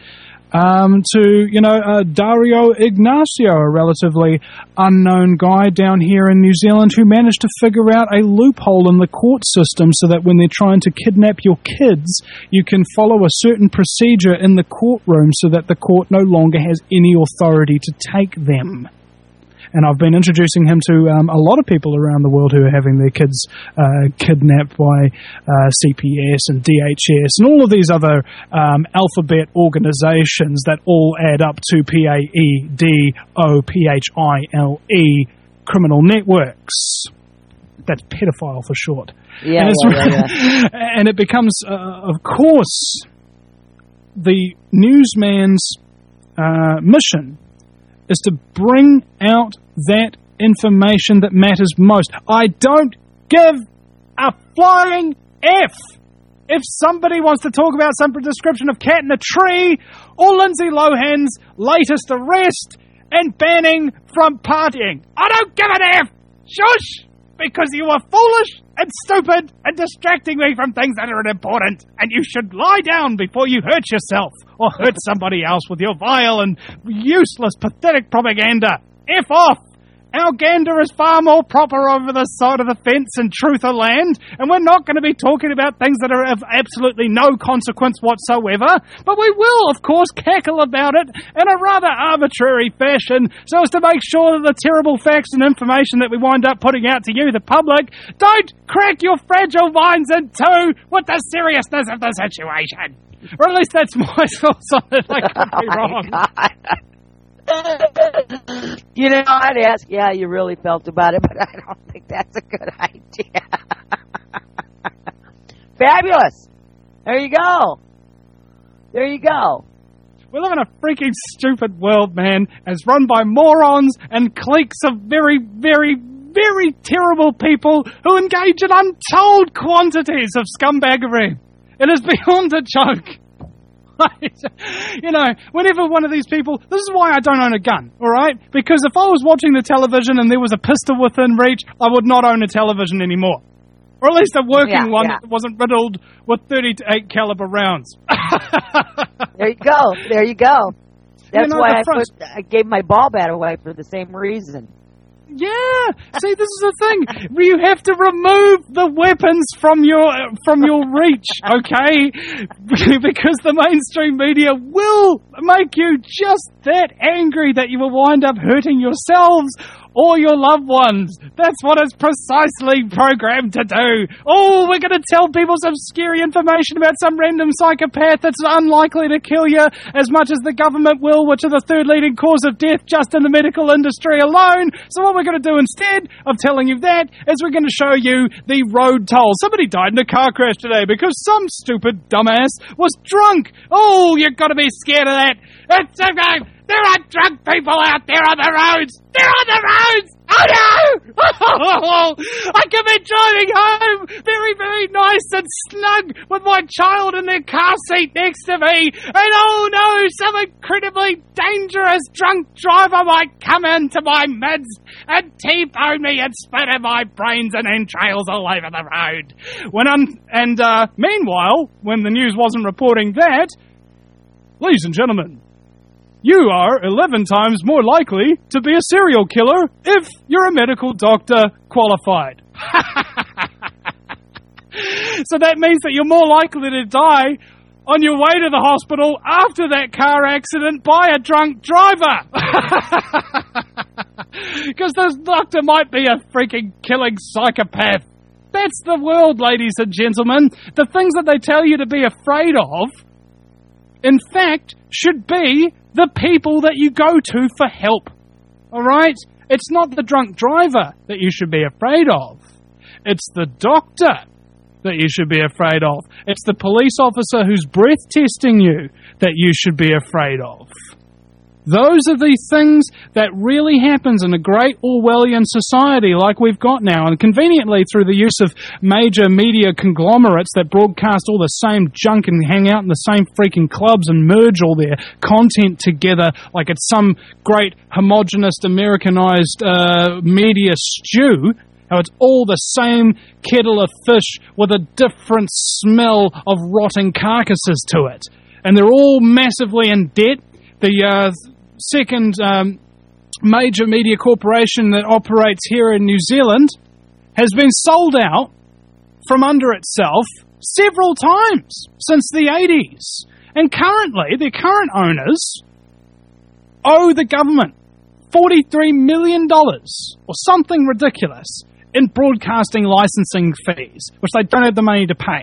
um, to, you know, uh, Dario Ignacio, a relatively unknown guy down here in New Zealand who managed to figure out a loophole in the court system so that when they're trying to kidnap your kids, you can follow a certain procedure in the courtroom so that the court no longer has any authority to take them. And I've been introducing him to um, a lot of people around the world who are having their kids uh, kidnapped by uh, C P S and D H S and all of these other um, alphabet organizations that all add up to P A E D O P H I L E, criminal networks. That's pedophile for short. Yeah, and, yeah, yeah, yeah. And it becomes, uh, of course, the newsman's uh, mission is to bring out that information that matters most. I don't give a flying F if somebody wants to talk about some description of Cat in a Tree or Lindsay Lohan's latest arrest and banning from partying. I don't give an F! Shush! Because you are foolish and stupid and distracting me from things that are important, and you should lie down before you hurt yourself or hurt somebody else with your vile and useless, pathetic propaganda. F off! Our gander is far more proper over the side of the fence in truther land, and we're not going to be talking about things that are of absolutely no consequence whatsoever, but we will, of course, cackle about it in a rather arbitrary fashion so as to make sure that the terrible facts and information that we wind up putting out to you, the public, don't crack your fragile minds in two with the seriousness of the situation. Or at least that's my thoughts on it. I could be wrong. You know, I'd ask you how you really felt about it, but I don't think that's a good idea. Fabulous. There you go. There you go. We live in a freaking stupid world, man, as run by morons and cliques of very, very, very terrible people who engage in untold quantities of scumbaggery. It is beyond a joke. You know, whenever one of these people, this is why I don't own a gun, all right? Because if I was watching the television and there was a pistol within reach, I would not own a television anymore. Or at least a working yeah, one yeah. that wasn't riddled with thirty-eight caliber rounds. There you go. There you go. That's you know, why I, front... put, I gave my ball bat away for the same reason. Yeah. See, this is the thing. You have to remove the weapons from your from your reach, okay? Because the mainstream media will make you just that angry that you will wind up hurting yourselves or your loved ones. That's what it's precisely programmed to do. Oh, we're going to tell people some scary information about some random psychopath that's unlikely to kill you as much as the government will, which are the third leading cause of death just in the medical industry alone. So what we're going to do instead of telling you that is we're going to show you the road toll. Somebody died in a car crash today because some stupid dumbass was drunk. Oh, you've got to be scared of that. It's okay. There are drunk people out there on the roads. They're on the roads. Oh, no. Oh, I could be driving home very, very nice and snug with my child in their car seat next to me. And oh, no, some incredibly dangerous drunk driver might come into my midst and T-bone me and spit in my brains and entrails all over the road. When I'm, and uh, meanwhile, when the news wasn't reporting that, ladies and gentlemen, you are eleven times more likely to be a serial killer if you're a medical doctor qualified. So that means that you're more likely to die on your way to the hospital after that car accident by a drunk driver. Because this doctor might be a freaking killing psychopath. That's the world, ladies and gentlemen. The things that they tell you to be afraid of, in fact, should be the people that you go to for help. All right? It's not the drunk driver that you should be afraid of. It's the doctor that you should be afraid of. It's the police officer who's breath testing you that you should be afraid of. Those are the things that really happens in a great Orwellian society like we've got now. And conveniently, through the use of major media conglomerates that broadcast all the same junk and hang out in the same freaking clubs and merge all their content together like it's some great homogenous Americanized uh, media stew. How it's all the same kettle of fish with a different smell of rotting carcasses to it. And they're all massively in debt. The uh, second um, major media corporation that operates here in New Zealand has been sold out from under itself several times since the eighties. And currently, their current owners owe the government forty-three million dollars or something ridiculous in broadcasting licensing fees, which they don't have the money to pay.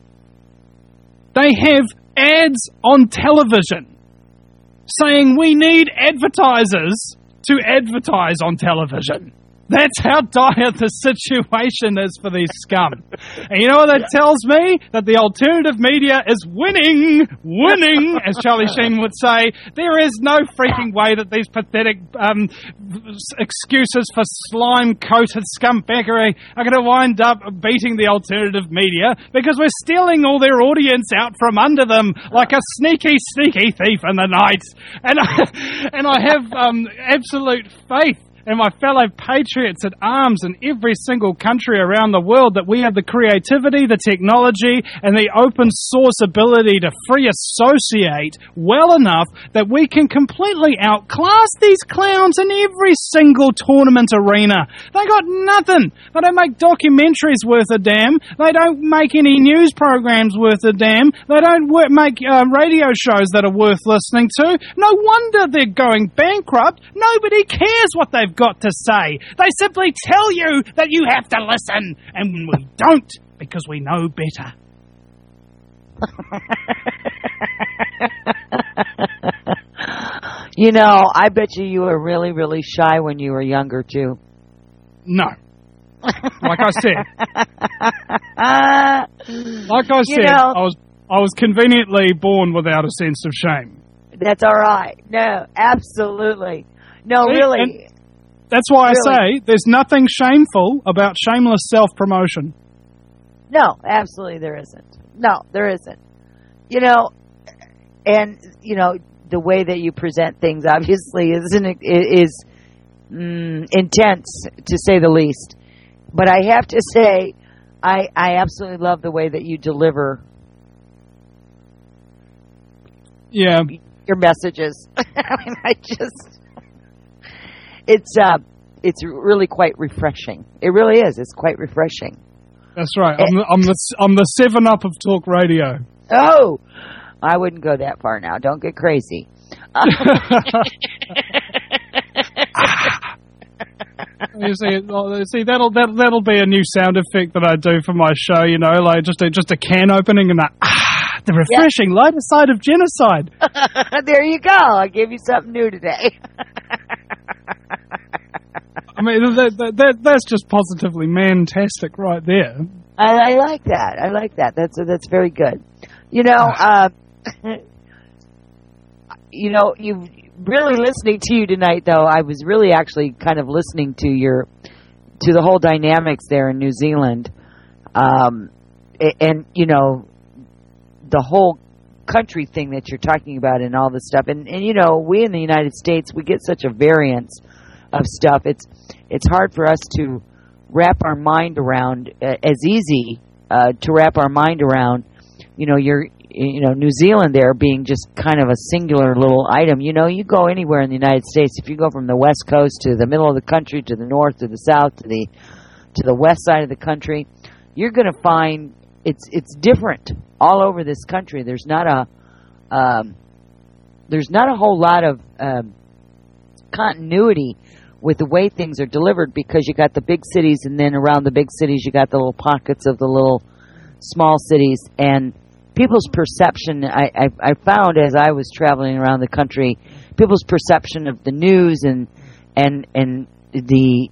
They have ads on television saying we need advertisers to advertise on television. That's how dire the situation is for these scum. And you know what that tells me? That the alternative media is winning, winning, as Charlie Sheen would say. There is no freaking way that these pathetic um, excuses for slime-coated scumbaggery are going to wind up beating the alternative media because we're stealing all their audience out from under them like a sneaky, sneaky thief in the night. And I, and I have um, absolute faith and my fellow patriots at arms in every single country around the world that we have the creativity, the technology, and the open source ability to free associate well enough that we can completely outclass these clowns in every single tournament arena. They got nothing. They don't make documentaries worth a damn. They don't make any news programs worth a damn. They don't work, make uh, radio shows that are worth listening to. No wonder they're going bankrupt. Nobody cares what they've got to say. They simply tell you that you have to listen, and we don't because we know better. You know, I bet you you were really, really shy when you were younger, too. No. Like I said. like I said, you know, I was I was conveniently born without a sense of shame. That's all right. No, absolutely. No, See, really. That's why really. I say there's nothing shameful about shameless self-promotion. No, absolutely there isn't. No, there isn't. You know, and, you know, the way that you present things, obviously, isn't is mm, intense, to say the least. But I have to say, I, I absolutely love the way that you deliver yeah. your messages. I mean, I just... It's, uh, it's really quite refreshing. It really is. It's quite refreshing. That's right. I'm the, I'm the, I'm the seven up of talk radio. Oh, I wouldn't go that far now. Don't get crazy. You see, see that'll that, that'll be a new sound effect that I do for my show. You know, like just a just a can opening and that ah, the refreshing yep. lighter side of genocide. There you go. I gave you something new today. I mean, that, that, that that's just positively man-tastic right there. I, I like that. I like that. That's that's very good. You know, uh, you know, you really listening to you tonight, though. I was really actually kind of listening to your to the whole dynamics there in New Zealand, um, and, and you know, the whole country thing that you're talking about and all this stuff. And and you know, we in the United States, we get such a variance of stuff. It's it's hard for us to wrap our mind around uh, as easy uh, to wrap our mind around. You know, you're, you know, New Zealand there being just kind of a singular little item. You know, you go anywhere in the United States, if you go from the West Coast to the middle of the country, to the north, to the south, to the to the west side of the country, you're going to find it's it's different all over this country. There's not a um, there's not a whole lot of um, continuity with the way things are delivered, because you got the big cities, and then around the big cities you got the little pockets of the little small cities. And people's perception, I, I, I found as I was traveling around the country, people's perception of the news and and and the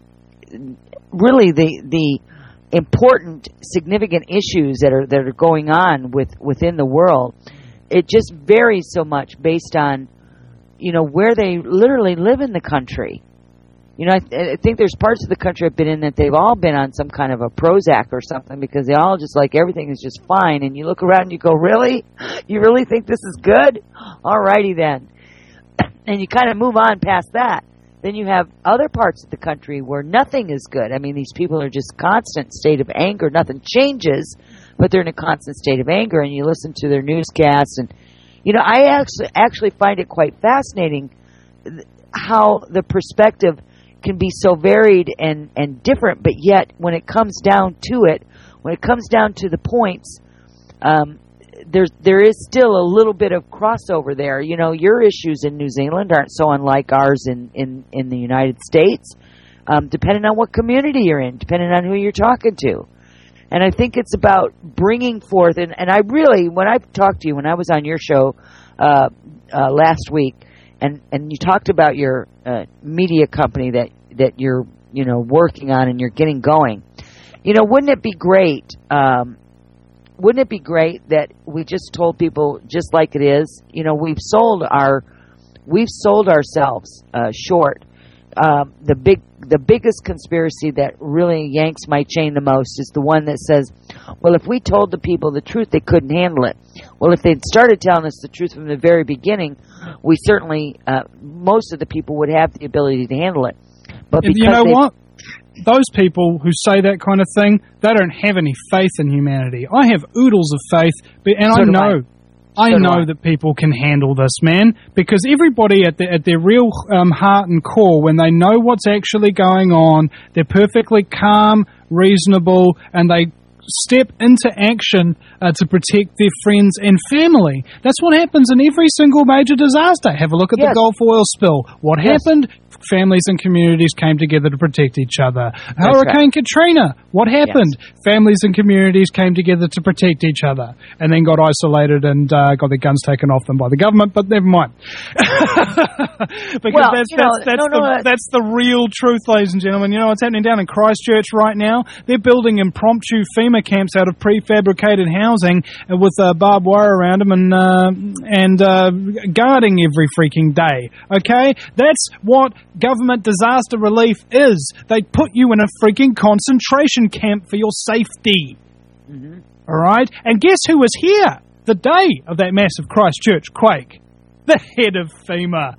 really the the important, significant issues that are that are going on with within the world, it just varies so much based on, you know, where they literally live in the country. You know, I, th- I think there's parts of the country I've been in that they've all been on some kind of a Prozac or something, because they all just like everything is just fine. And you look around and you go, really? You really think this is good? All righty then. And you kind of move on past that. Then you have other parts of the country where nothing is good. I mean, these people are just constant state of anger. Nothing changes, but they're in a constant state of anger. And you listen to their newscasts. And, you know, I actually, actually find it quite fascinating how the perspective can be so varied and, and different, but yet when it comes down to it, when it comes down to the points, um, there's there is still a little bit of crossover there. You know, your issues in New Zealand aren't so unlike ours in, in, in the United States, um, depending on what community you're in, depending on who you're talking to. And I think it's about bringing forth, and, and I really, when I talked to you, when I was on your show uh, uh, last week, and, and you talked about your uh, media company that, that you're, you know, working on and you're getting going. You know, wouldn't it be great, um, wouldn't it be great that we just told people just like it is? You know, we've sold our, we've sold ourselves uh, short. Um, the big, the biggest conspiracy that really yanks my chain the most is the one that says, well, if we told the people the truth, they couldn't handle it. Well, if they'd started telling us the truth from the very beginning, we certainly, uh, most of the people would have the ability to handle it. But because you know what? Those people who say that kind of thing, they don't have any faith in humanity. I have oodles of faith, and so I know, I, I so know I. that people can handle this, man. Because everybody at, the, at their real um, heart and core, when they know what's actually going on, they're perfectly calm, reasonable, and they step into action uh, to protect their friends and family. That's what happens in every single major disaster. Have a look at yes. the Gulf oil spill. What yes. happened? Families and communities came together to protect each other. That's Hurricane right. Katrina. What happened? Yes. Families and communities came together to protect each other, and then got isolated and uh, got their guns taken off them by the government. But never mind. Because well, that's you know, that's that's, no, the, no, that's the real truth, ladies and gentlemen. You know what's happening down in Christchurch right now? They're building impromptu FEMA camps out of prefabricated housing with uh, barbed wire around them and uh, and uh, guarding every freaking day. Okay, that's what government disaster relief is. They put you in a freaking concentration camp for your safety. Mm-hmm. All right? And guess who was here the day of that massive Christchurch quake? The head of FEMA.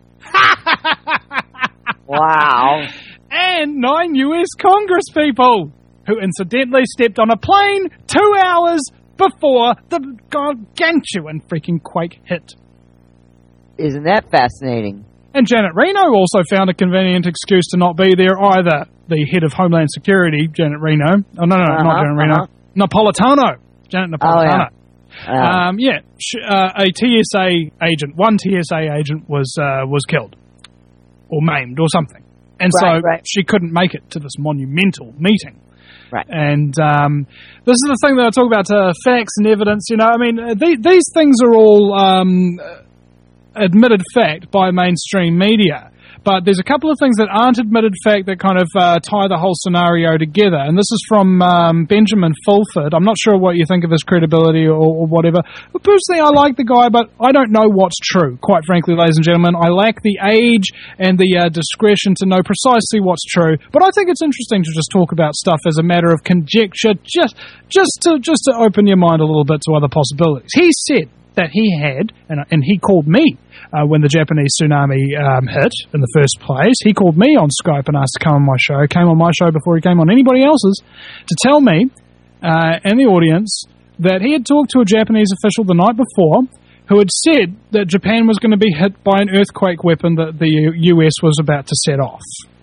Wow. And nine U S Congress people who incidentally stepped on a plane two hours before the gargantuan freaking quake hit. Isn't that fascinating? And Janet Reno also found a convenient excuse to not be there either. The head of Homeland Security, Janet Reno. Oh, no, no, no, uh-huh, not Janet Reno. Uh-huh. Napolitano. Janet Napolitano. Oh, yeah. Um, yeah, uh, a T S A agent, one T S A agent was uh, was killed or maimed or something. And right, so right. she couldn't make it to this monumental meeting. Right. And um, this is the thing that I talk about, uh, facts and evidence. You know, I mean, uh, th- these things are all um, admitted fact by mainstream media. But there's a couple of things that aren't admitted fact that kind of uh, tie the whole scenario together. And this is from um, Benjamin Fulford. I'm not sure what you think of his credibility or, or whatever. But personally, I like the guy, but I don't know what's true, quite frankly, ladies and gentlemen. I lack the age and the uh, discretion to know precisely what's true. But I think it's interesting to just talk about stuff as a matter of conjecture, just, just, to, just to open your mind a little bit to other possibilities. He said that he had, and, and he called me uh, when the Japanese tsunami um, hit in the first place. He called me on Skype and asked to come on my show, came on my show before he came on anybody else's, to tell me uh, and the audience that he had talked to a Japanese official the night before who had said that Japan was going to be hit by an earthquake weapon that the U S was about to set off.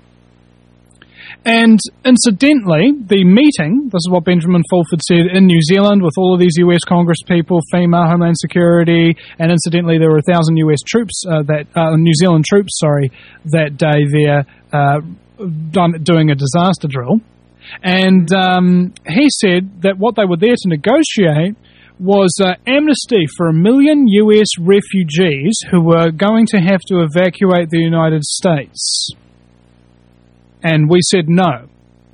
And incidentally, the meeting, this is what Benjamin Fulford said, in New Zealand with all of these U S Congress people, FEMA, Homeland Security, and incidentally there were a thousand U S troops, uh, that uh, New Zealand troops, sorry, that day there uh, done, doing a disaster drill. And um, he said that what they were there to negotiate was uh, amnesty for a million U S refugees who were going to have to evacuate the United States. And we said no.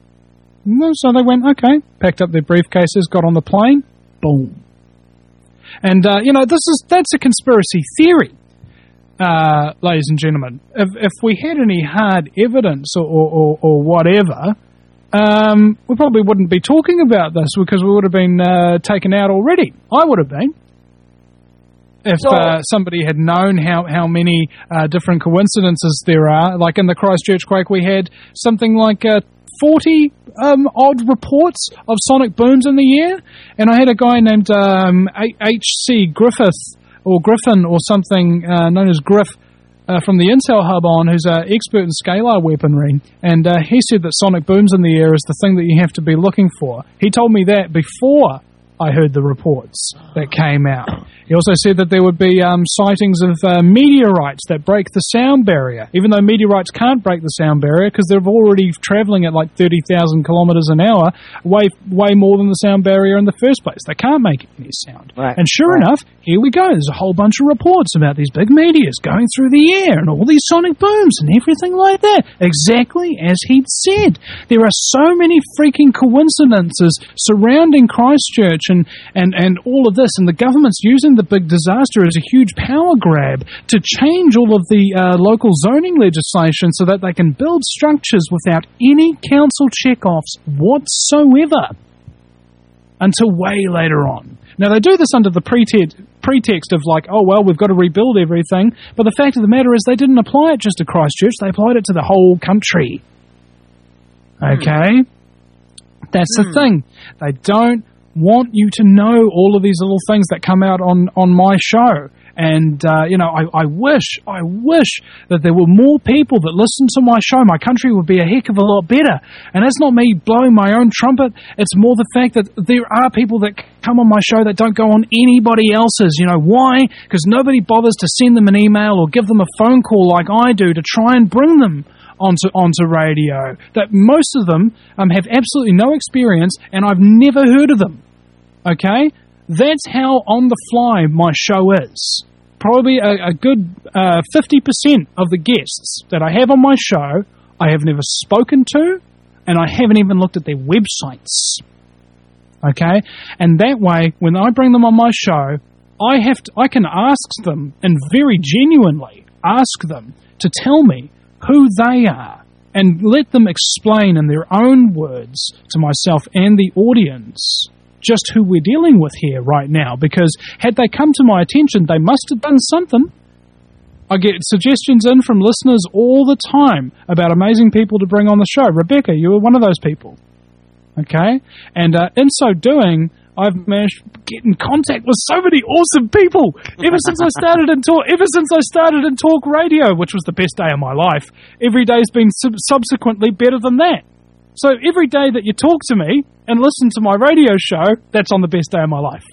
So they went, okay, packed up their briefcases, got on the plane, boom. And, uh, you know, this is that's a conspiracy theory, uh, ladies and gentlemen. If, if we had any hard evidence or, or, or whatever, um, we probably wouldn't be talking about this because we would have been uh, taken out already. I would have been. If uh, somebody had known how, how many uh, different coincidences there are, like in the Christchurch quake, we had something like uh, forty um, odd reports of sonic booms in the air, and I had a guy named um, H C Griffith, or Griffin, or something uh, known as Griff, uh, from the Intel Hub on, who's an expert in scalar weaponry, and uh, he said that sonic booms in the air is the thing that you have to be looking for. He told me that before I heard the reports that came out. He also said that there would be um, sightings of uh, meteorites that break the sound barrier, even though meteorites can't break the sound barrier because they're already traveling at like thirty thousand kilometers an hour, way way more than the sound barrier in the first place. They can't make any sound. Right. And sure right. enough, here we go. There's a whole bunch of reports about these big meteors going through the air and all these sonic booms and everything like that, exactly as he'd said. There are so many freaking coincidences surrounding Christchurch and, and, and all of this, and the government's using the big disaster as a huge power grab to change all of the uh, local zoning legislation so that they can build structures without any council checkoffs whatsoever until way later on. Now, they do this under the pretext, pretext of like, oh, well, we've got to rebuild everything, but the fact of the matter is they didn't apply it just to Christchurch, they applied it to the whole country. Okay? Mm. That's mm. the thing. They don't want you to know all of these little things that come out on, on my show. And, uh, you know, I, I wish, I wish that there were more people that listen to my show. My country would be a heck of a lot better. And that's not me blowing my own trumpet. It's more the fact that there are people that come on my show that don't go on anybody else's. You know, why? Because nobody bothers to send them an email or give them a phone call like I do to try and bring them onto onto radio. That most of them um, have absolutely no experience, and I've never heard of them. Okay? That's how on the fly my show is. Probably a, a good uh, fifty percent of the guests that I have on my show, I have never spoken to, and I haven't even looked at their websites. Okay? And that way, when I bring them on my show, I have to, I can ask them, and very genuinely ask them to tell me who they are, and let them explain in their own words to myself and the audience just who we're dealing with here right now, because had they come to my attention, they must have done something. I get suggestions in from listeners all the time about amazing people to bring on the show. Rebecca, you were one of those people. Okay? And uh, in so doing, I've managed to get in contact with so many awesome people ever since I started in talk. Ever since I started in talk radio, which was the best day of my life. Every day's been sub- subsequently better than that. So every day that you talk to me and listen to my radio show, that's on the best day of my life.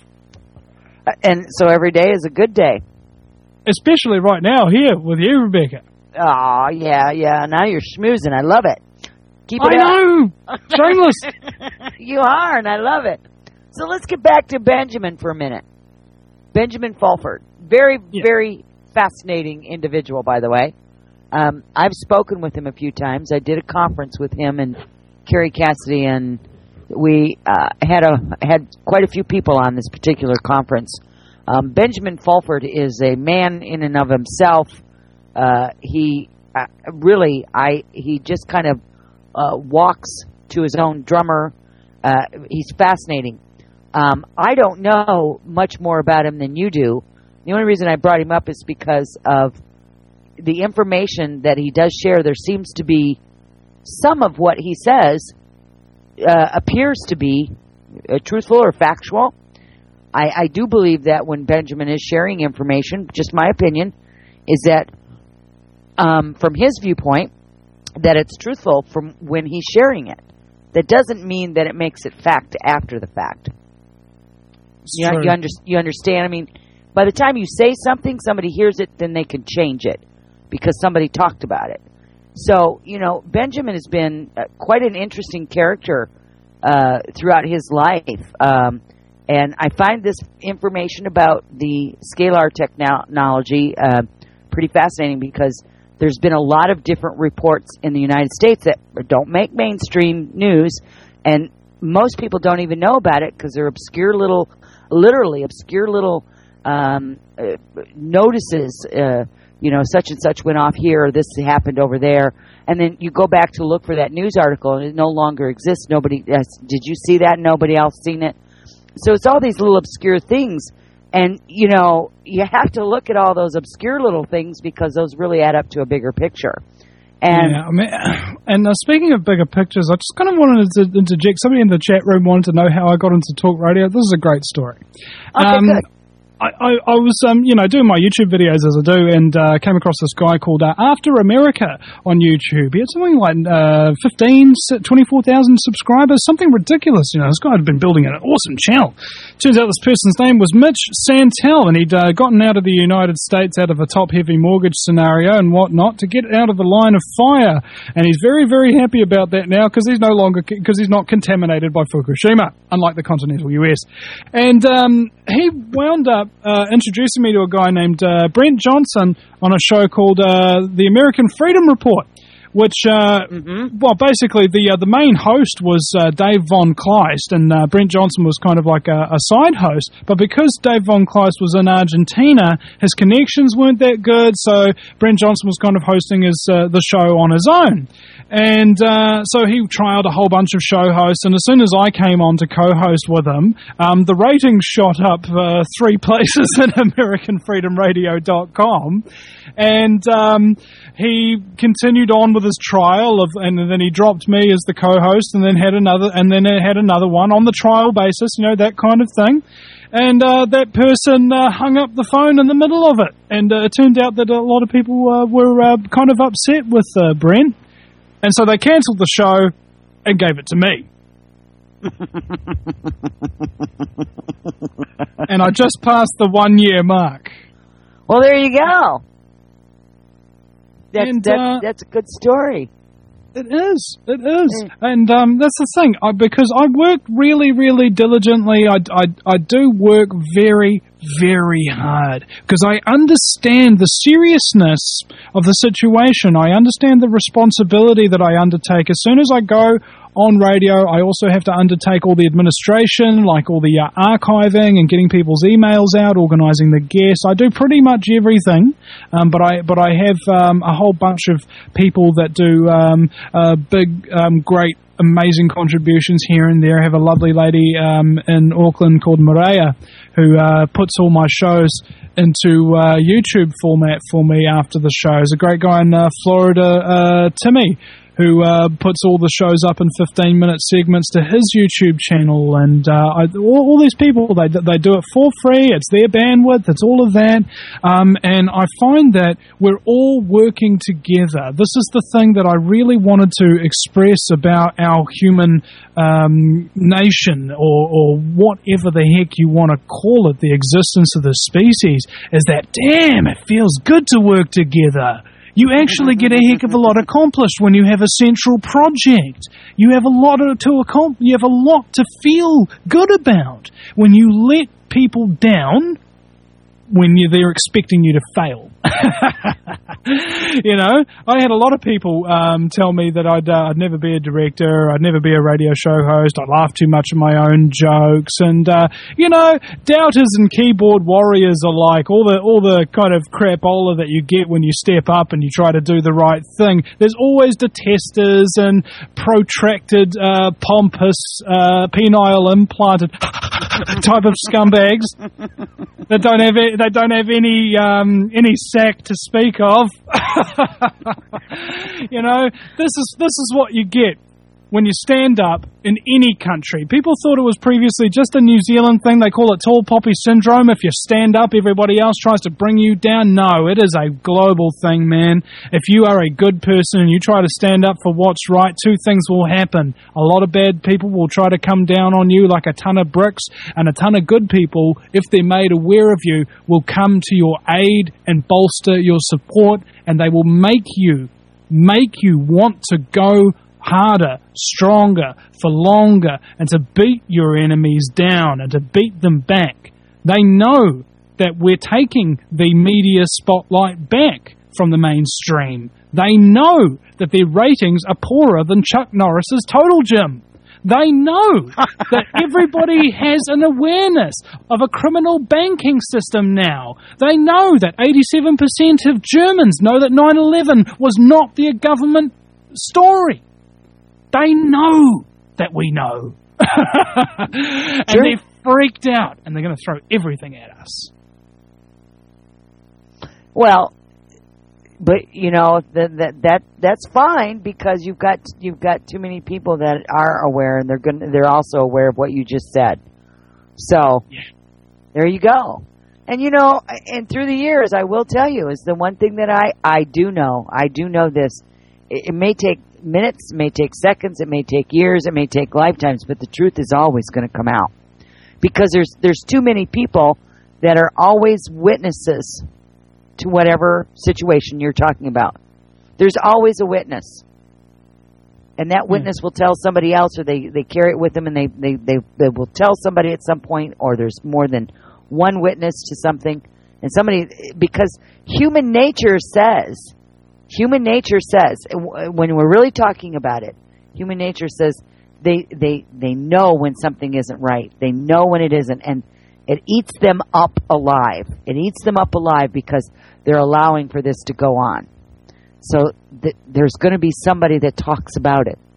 And so every day is a good day. Especially right now here with you, Rebecca. Oh, yeah, yeah. Now you're schmoozing. I love it. Keep it I up. know. Shameless. You are, and I love it. So let's get back to Benjamin for a minute. Benjamin Fulford. Very, yeah. very fascinating individual, by the way. Um, I've spoken with him a few times. I did a conference with him and Kerry Cassidy, and we uh, had a had quite a few people on this particular conference. Um, Benjamin Fulford is a man in and of himself. Uh, he uh, really, I he just kind of uh, walks to his own drummer. Uh, he's fascinating. Um, I don't know much more about him than you do. The only reason I brought him up is because of the information that he does share. There seems to be some of what he says uh, appears to be uh, truthful or factual. I, I do believe that when Benjamin is sharing information, just my opinion, is that um, from his viewpoint, that it's truthful from when he's sharing it. That doesn't mean that it makes it fact after the fact. You, you, under, you understand? I mean, by the time you say something, somebody hears it, then they can change it because somebody talked about it. So, you know, Benjamin has been uh, quite an interesting character uh, throughout his life. Um, and I find this information about the scalar technology uh, pretty fascinating because there's been a lot of different reports in the United States that don't make mainstream news, and most people don't even know about it because they're obscure little, literally obscure little um, uh, notices, uh, you know, such and such went off here, or this happened over there, and then you go back to look for that news article, and it no longer exists. Nobody, uh, did you see that? Nobody else seen it? So it's all these little obscure things. And, you know, you have to look at all those obscure little things because those really add up to a bigger picture. And yeah, I mean, and uh, speaking of bigger pictures, I just kind of wanted to interject. Somebody in the chat room wanted to know how I got into talk radio. This is a great story. Okay, um, good. I, I, I was, um, you know, doing my YouTube videos as I do, and uh, came across this guy called uh, After America on YouTube. He had something like uh, fifteen, twenty-four thousand subscribers, something ridiculous. You know, this guy had been building an awesome channel. Turns out this person's name was Mitch Santel, and he'd uh, gotten out of the United States out of a top-heavy mortgage scenario and whatnot to get out of the line of fire. And he's very, very happy about that now because he's no longer, because he's not contaminated by Fukushima, unlike the continental U S. And um, he wound up Uh, introducing me to a guy named uh, Brent Johnson on a show called uh, The American Freedom Report, which, uh, mm-hmm. well, basically the uh, the main host was uh, Dave Von Kleist, and uh, Brent Johnson was kind of like a, a side host. But because Dave Von Kleist was in Argentina, his connections weren't that good, so Brent Johnson was kind of hosting his uh, the show on his own. And uh, so he trialed a whole bunch of show hosts, and as soon as I came on to co-host with him, um, the ratings shot up uh, three places at American Freedom Radio dot com, and um, he continued on with his trial of, and then he dropped me as the co-host, and then had another, and then it had another one on the trial basis, you know, that kind of thing. And uh, that person uh, hung up the phone in the middle of it, and uh, it turned out that a lot of people uh, were uh, kind of upset with uh, Brent. And so they cancelled the show and gave it to me. And I just passed the one-year mark. Well, there you go. That's, and, that, uh, that's a good story. It is. It is. Mm. And um, that's the thing. I, because I work really, really diligently. I, I, I do work very, very hard because I understand the seriousness of the situation. I understand the responsibility that I undertake. As soon as I go on radio, I also have to undertake all the administration, like all the uh, archiving and getting people's emails out, organising the guests. I do pretty much everything, um, but I but I have um, a whole bunch of people that do um, uh, big, um, great, amazing contributions here and there. I have a lovely lady um, in Auckland called Maria who uh, puts all my shows into uh, YouTube format for me after the show. There's a great guy in uh, Florida, uh, Timmy, who uh, puts all the shows up in fifteen minute segments to his YouTube channel, and uh, I, all, all these people, they they do it for free. It's their bandwidth. It's all of that, um, and I find that we're all working together. This is the thing that I really wanted to express about our human um, nation, or, or whatever the heck you want to call it, the existence of the species, is that, damn, it feels good to work together. You actually get a heck of a lot accomplished when you have a central project. You have a lot to accomplish. You have a lot to feel good about. When you let people down, when you, they're expecting you to fail. You know, I had a lot of people um, tell me that I'd, uh, I'd never be a director, I'd never be a radio show host, I laugh too much at my own jokes, and, uh, you know, doubters and keyboard warriors alike, all the all the kind of crapola that you get when you step up and you try to do the right thing. There's always detesters and protracted, uh, pompous, uh, penile implanted type of scumbags that don't have they don't have any um, any sack to speak of. You know, this is this is what you get when you stand up in any country. People thought it was previously just a New Zealand thing. They call it tall poppy syndrome. If you stand up, everybody else tries to bring you down. No, it is a global thing, man. If you are a good person and you try to stand up for what's right, two things will happen. A lot of bad people will try to come down on you like a ton of bricks, and a ton of good people, if they're made aware of you, will come to your aid and bolster your support, and they will make you, make you want to go harder, stronger, for longer, and to beat your enemies down and to beat them back. They know that we're taking the media spotlight back from the mainstream. They know that their ratings are poorer than Chuck Norris's Total Gym. They know that everybody has an awareness of a criminal banking system now. They know that eighty-seven percent of Germans know that nine eleven was not the government story. They know that we know. And sure. They're freaked out, and they're going to throw everything at us. Well, but you know that that that that's fine, because you've got you've got too many people that are aware, and they're going they're also aware of what you just said. So yeah. There you go. And you know, and through the years, I will tell you, is the one thing that I I do know. I do know this. It, it may take minutes, it may take seconds, it may take years, it may take lifetimes, but the truth is always going to come out, because there's there's too many people that are always witnesses to whatever situation you're talking about. There's always a witness, and that witness mm. will tell somebody else, or they, they carry it with them, and they, they, they, they will tell somebody at some point, or there's more than one witness to something, and somebody, because human nature says Human nature says, when we're really talking about it, human nature says they they they know when something isn't right. They know when it isn't, and it eats them up alive. It eats them up alive because they're allowing for this to go on. So th- there's going to be somebody that talks about it,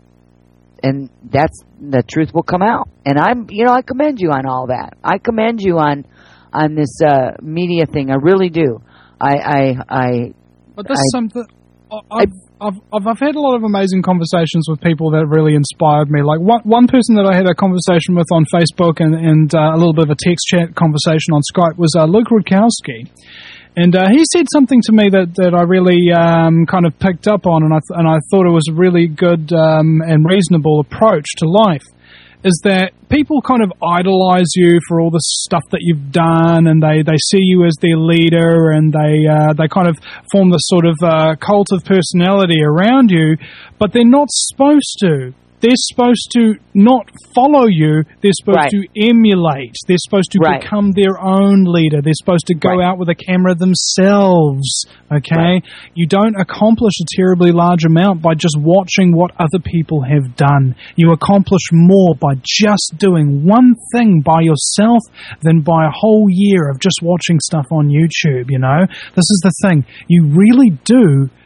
and that's the truth will come out. And I'm, you know, I commend you on all that. I commend you on on this uh, media thing. I really do. I I. I But that's I, something I've, I've I've I've had a lot of amazing conversations with people that really inspired me. Like one one person that I had a conversation with on Facebook and and uh, a little bit of a text chat conversation on Skype was uh, Luke Rudkowski, and uh, he said something to me that that I really um, kind of picked up on, and I th- and I thought it was a really good um, and reasonable approach to life. Is that people kind of idolize you for all the stuff that you've done, and they, they see you as their leader, and they uh, they kind of form this sort of uh, cult of personality around you, but they're not supposed to. They're supposed to not follow you. They're supposed right. to emulate. They're supposed to right. become their own leader. They're supposed to go right. out with a camera themselves, okay? Right. You don't accomplish a terribly large amount by just watching what other people have done. You accomplish more by just doing one thing by yourself than by a whole year of just watching stuff on YouTube, you know? This is the thing. You really do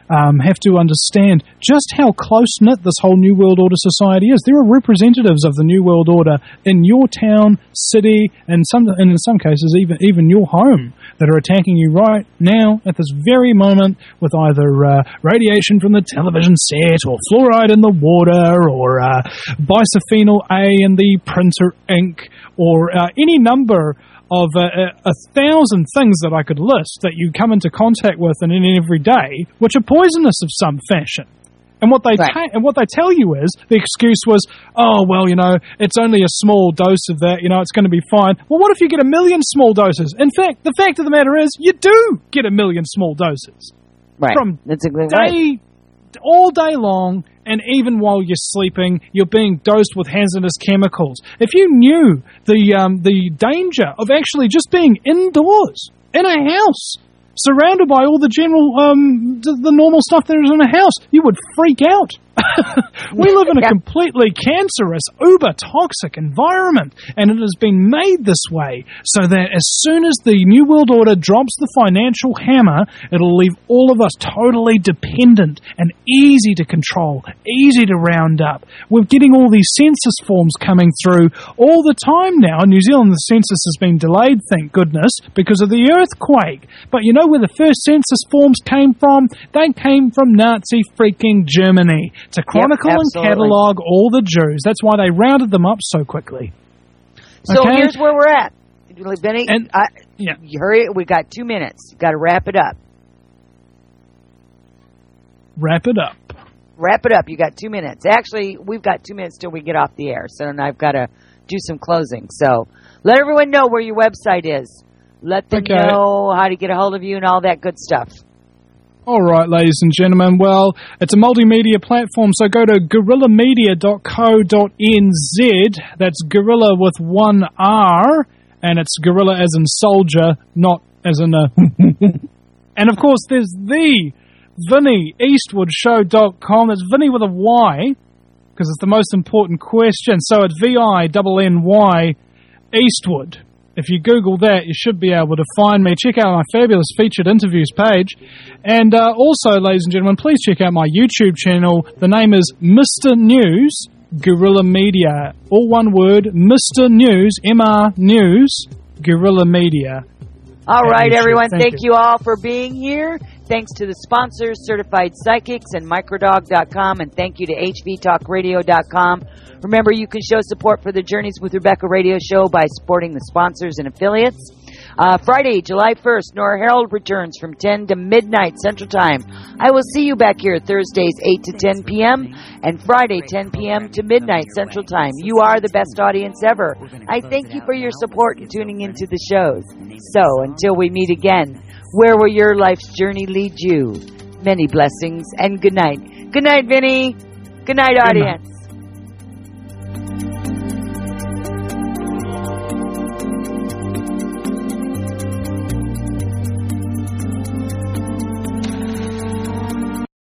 um, have to understand just how close-knit this whole New World Order society is. There are representatives of the New World Order in your town, city, and some, and in some cases even even your home that are attacking you right now at this very moment with either uh, radiation from the television set or fluoride in the water or uh, bisphenol A in the printer ink or uh, any number of uh, a, a thousand things that I could list that you come into contact with in, in every day, which are poisonous of some fashion. And what they right. ta- and what they tell you is the excuse was, oh well, you know, it's only a small dose of that, you know, it's going to be fine. Well, what if you get a million small doses? In fact, the fact of the matter is, you do get a million small doses. Right. From That's exactly day, right. all day long, and even while you're sleeping, you're being dosed with hazardous chemicals. If you knew the um, the danger of actually just being indoors in a house, surrounded by all the general, um, the, the normal stuff that is in a house, you would freak out. We live in a completely cancerous, uber-toxic environment, and it has been made this way so that as soon as the New World Order drops the financial hammer, it'll leave all of us totally dependent and easy to control, easy to round up. We're getting all these census forms coming through all the time now. In New Zealand, the census has been delayed, thank goodness, because of the earthquake. But you know where the first census forms came from? They came from Nazi freaking Germany to chronicle yep, and catalogue all the Jews. That's why they rounded them up so quickly. So okay? here's where we're at. Benny, and, I, yeah. you hurry. We've got two minutes. You've got to wrap it up. Wrap it up. Wrap it up. You got two minutes. Actually, we've got two minutes till we get off the air. So then I've got to do some closing. So let everyone know where your website is. Let them okay. know how to get a hold of you and all that good stuff. All right, ladies and gentlemen. Well, it's a multimedia platform, so go to guerrilla media dot co dot n z. That's gorilla with one R, and it's gorilla as in soldier, not as in a... And, of course, there's the Vinny Eastwood Show dot com. It's Vinny with a Y, because it's the most important question. So it's V I N N Y Eastwood. If you Google that, you should be able to find me. Check out my fabulous featured interviews page. And uh, also, ladies and gentlemen, please check out my YouTube channel. The name is Mister News Guerrilla Media. All one word, Mister News, M R News, Guerrilla Media. All right, everyone. Thank, thank you. you all for being here. Thanks to the sponsors, Certified Psychics and Microdog dot com, and thank you to H V Talk Radio dot com. Remember, you can show support for the Journeys with Rebecca radio show by supporting the sponsors and affiliates. Uh, Friday, July first, Nora Harold returns from ten to midnight Central Time. I will see you back here Thursdays, eight to ten p.m. and Friday, ten p.m. to midnight Central Time. You are the best audience ever. I thank you for your support and tuning into the shows. So, until we meet again, where will your life's journey lead you? Many blessings and good night. Good night, Vinny. Good night, audience.